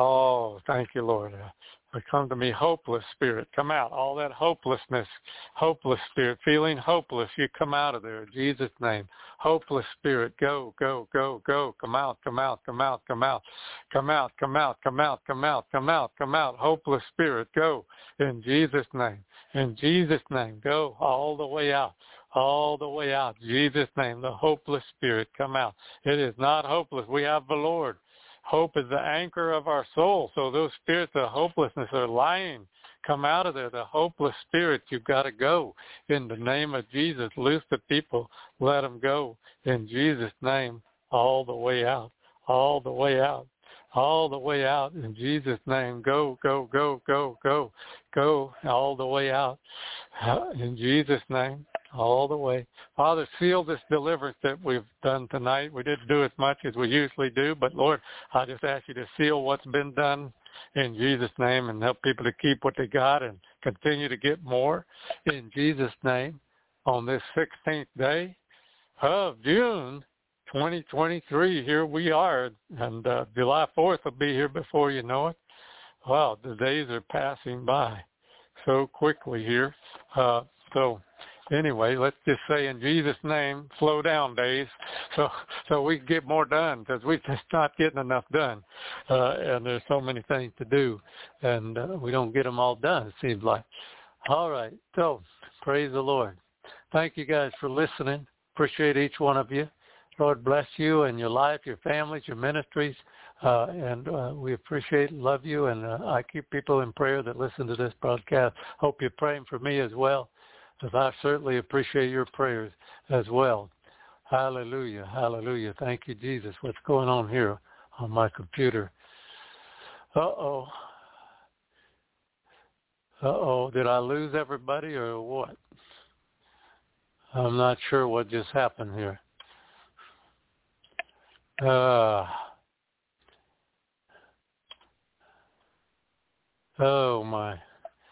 Oh, thank you, Lord. Uh, come to me, hopeless spirit. Come out. All that hopelessness, hopeless spirit, feeling hopeless. You come out of there. In Jesus' name. Hopeless spirit. Go, go, go, go. Come out, come out, come out, come out. Come out, come out, come out, come out, come out, come out. Hopeless spirit. Go. In Jesus' name. In Jesus' name. Go all the way out. All the way out. In Jesus' name. The hopeless spirit. Come out. It is not hopeless. We have the Lord. Hope is the anchor of our soul. So those spirits of hopelessness are lying. Come out of there. The hopeless spirits, you've got to go. In the name of Jesus, loose the people. Let them go. In Jesus' name, all the way out. All the way out. All the way out. In Jesus' name, go, go, go, go, go. Go all the way out. In Jesus' name. All the way. Father, seal this deliverance that we've done tonight. We didn't do as much as we usually do, but Lord, I just ask you to seal what's been done in Jesus' name and help people to keep what they got and continue to get more in Jesus' name on this sixteenth day of June twenty twenty-three. Here we are, and uh, July fourth will be here before you know it. Wow, the days are passing by so quickly here. Uh, so Anyway, let's just say in Jesus' name, slow down, days, so so we can get more done because we're just not getting enough done, uh, and there's so many things to do, and uh, we don't get them all done, it seems like. All right, so praise the Lord. Thank you guys for listening. Appreciate each one of you. Lord bless you and your life, your families, your ministries, uh, and uh, we appreciate and love you, and uh, I keep people in prayer that listen to this broadcast. Hope you're praying for me as well, because I certainly appreciate your prayers as well. Hallelujah, hallelujah. Thank you, Jesus. What's going on here on my computer? Uh-oh. Uh-oh. Did I lose everybody or what? I'm not sure what just happened here. Uh, oh, my.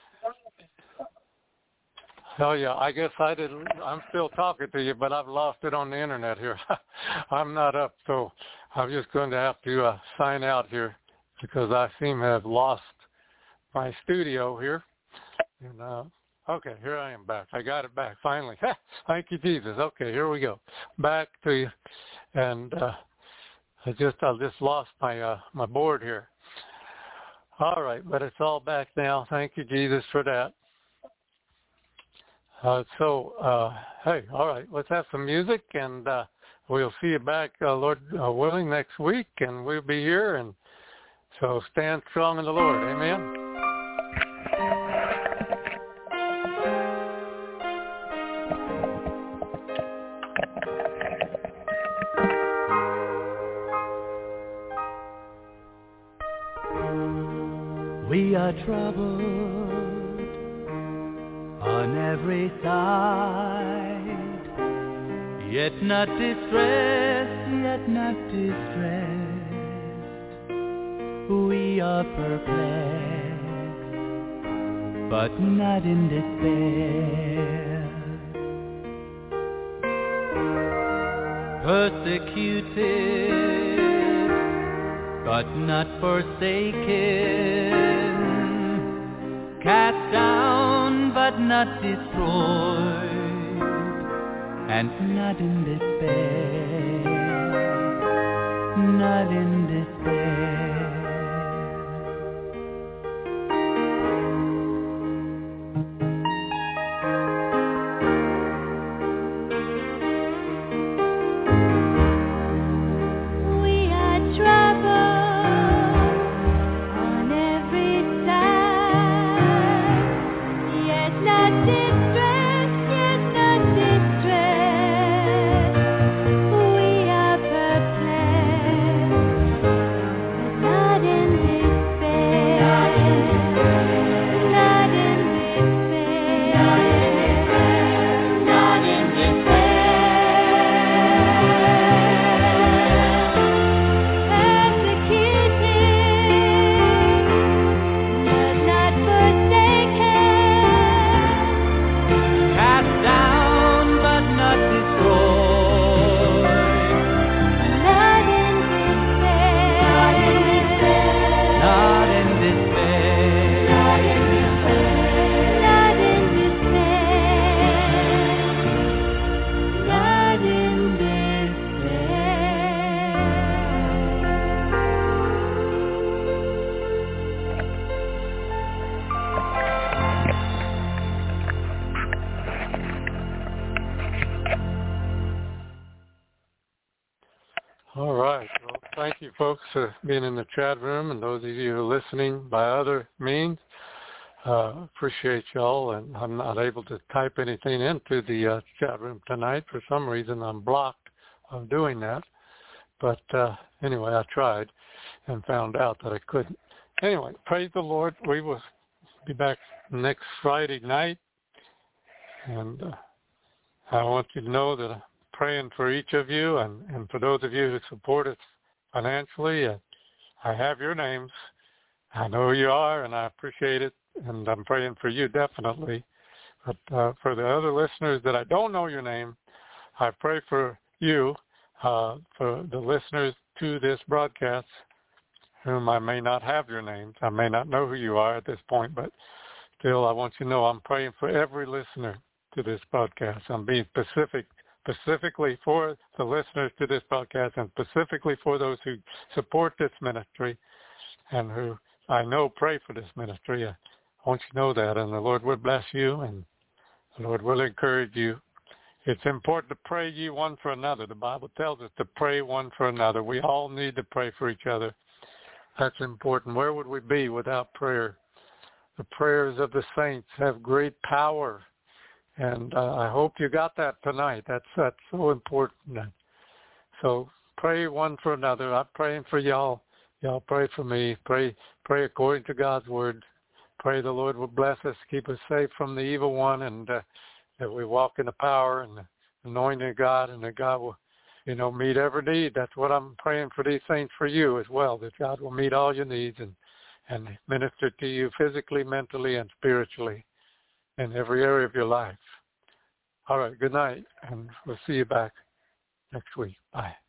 Oh, yeah, I guess I didn't. I'm still talking to you, but I've lost it on the internet here. I'm not up, so I'm just going to have to uh, sign out here because I seem to have lost my studio here. And, uh, okay, here I am back. I got it back, finally. Thank you, Jesus. Okay, here we go. Back to you. And uh, I just I just lost my uh, my board here. All right, but it's all back now. Thank you, Jesus, for that. Uh, so, uh, hey, all right, let's have some music, and uh, we'll see you back, uh, Lord uh, willing, next week, and we'll be here. And so stand strong in the Lord. Amen. We are troubled on every side, yet not distressed, yet not distressed. We are perplexed, but not in despair. Persecuted, but not forsaken. Cast down, but not destroyed, and not in despair, not in despair. All right. Well, thank you, folks, for being in the chat room, and those of you who are listening by other means. Uh, appreciate y'all, and I'm not able to type anything into the uh, chat room tonight. For some reason, I'm blocked of doing that. But uh, anyway, I tried and found out that I couldn't. Anyway, praise the Lord. We will be back next Friday night, and uh, I want you to know that I'm praying for each of you, and, and for those of you who support us financially. Uh, I have your names. I know who you are, and I appreciate it, and I'm praying for you definitely. But uh, for the other listeners that I don't know your name, I pray for you, uh, for the listeners to this broadcast, whom I may not have your names. I may not know who you are at this point, but still I want you to know I'm praying for every listener to this podcast. I'm being specific, specifically for the listeners to this podcast, and specifically for those who support this ministry and who I know pray for this ministry. I want you to know that, and the Lord will bless you, and the Lord will encourage you. It's important to pray ye one for another. The Bible tells us to pray one for another. We all need to pray for each other. That's important. Where would we be without prayer? The prayers of the saints have great power, and uh, I hope you got that tonight. That's that's so important. So pray one for another. I'm praying for y'all. Y'all pray for me. Pray pray according to God's word. Pray the Lord will bless us, keep us safe from the evil one, and uh, that we walk in the power and the anointing of God, and that God will, you know, meet every need. That's what I'm praying for these things for you as well, that God will meet all your needs and, and minister to you physically, mentally, and spiritually in every area of your life. All right, good night, and we'll see you back next week. Bye.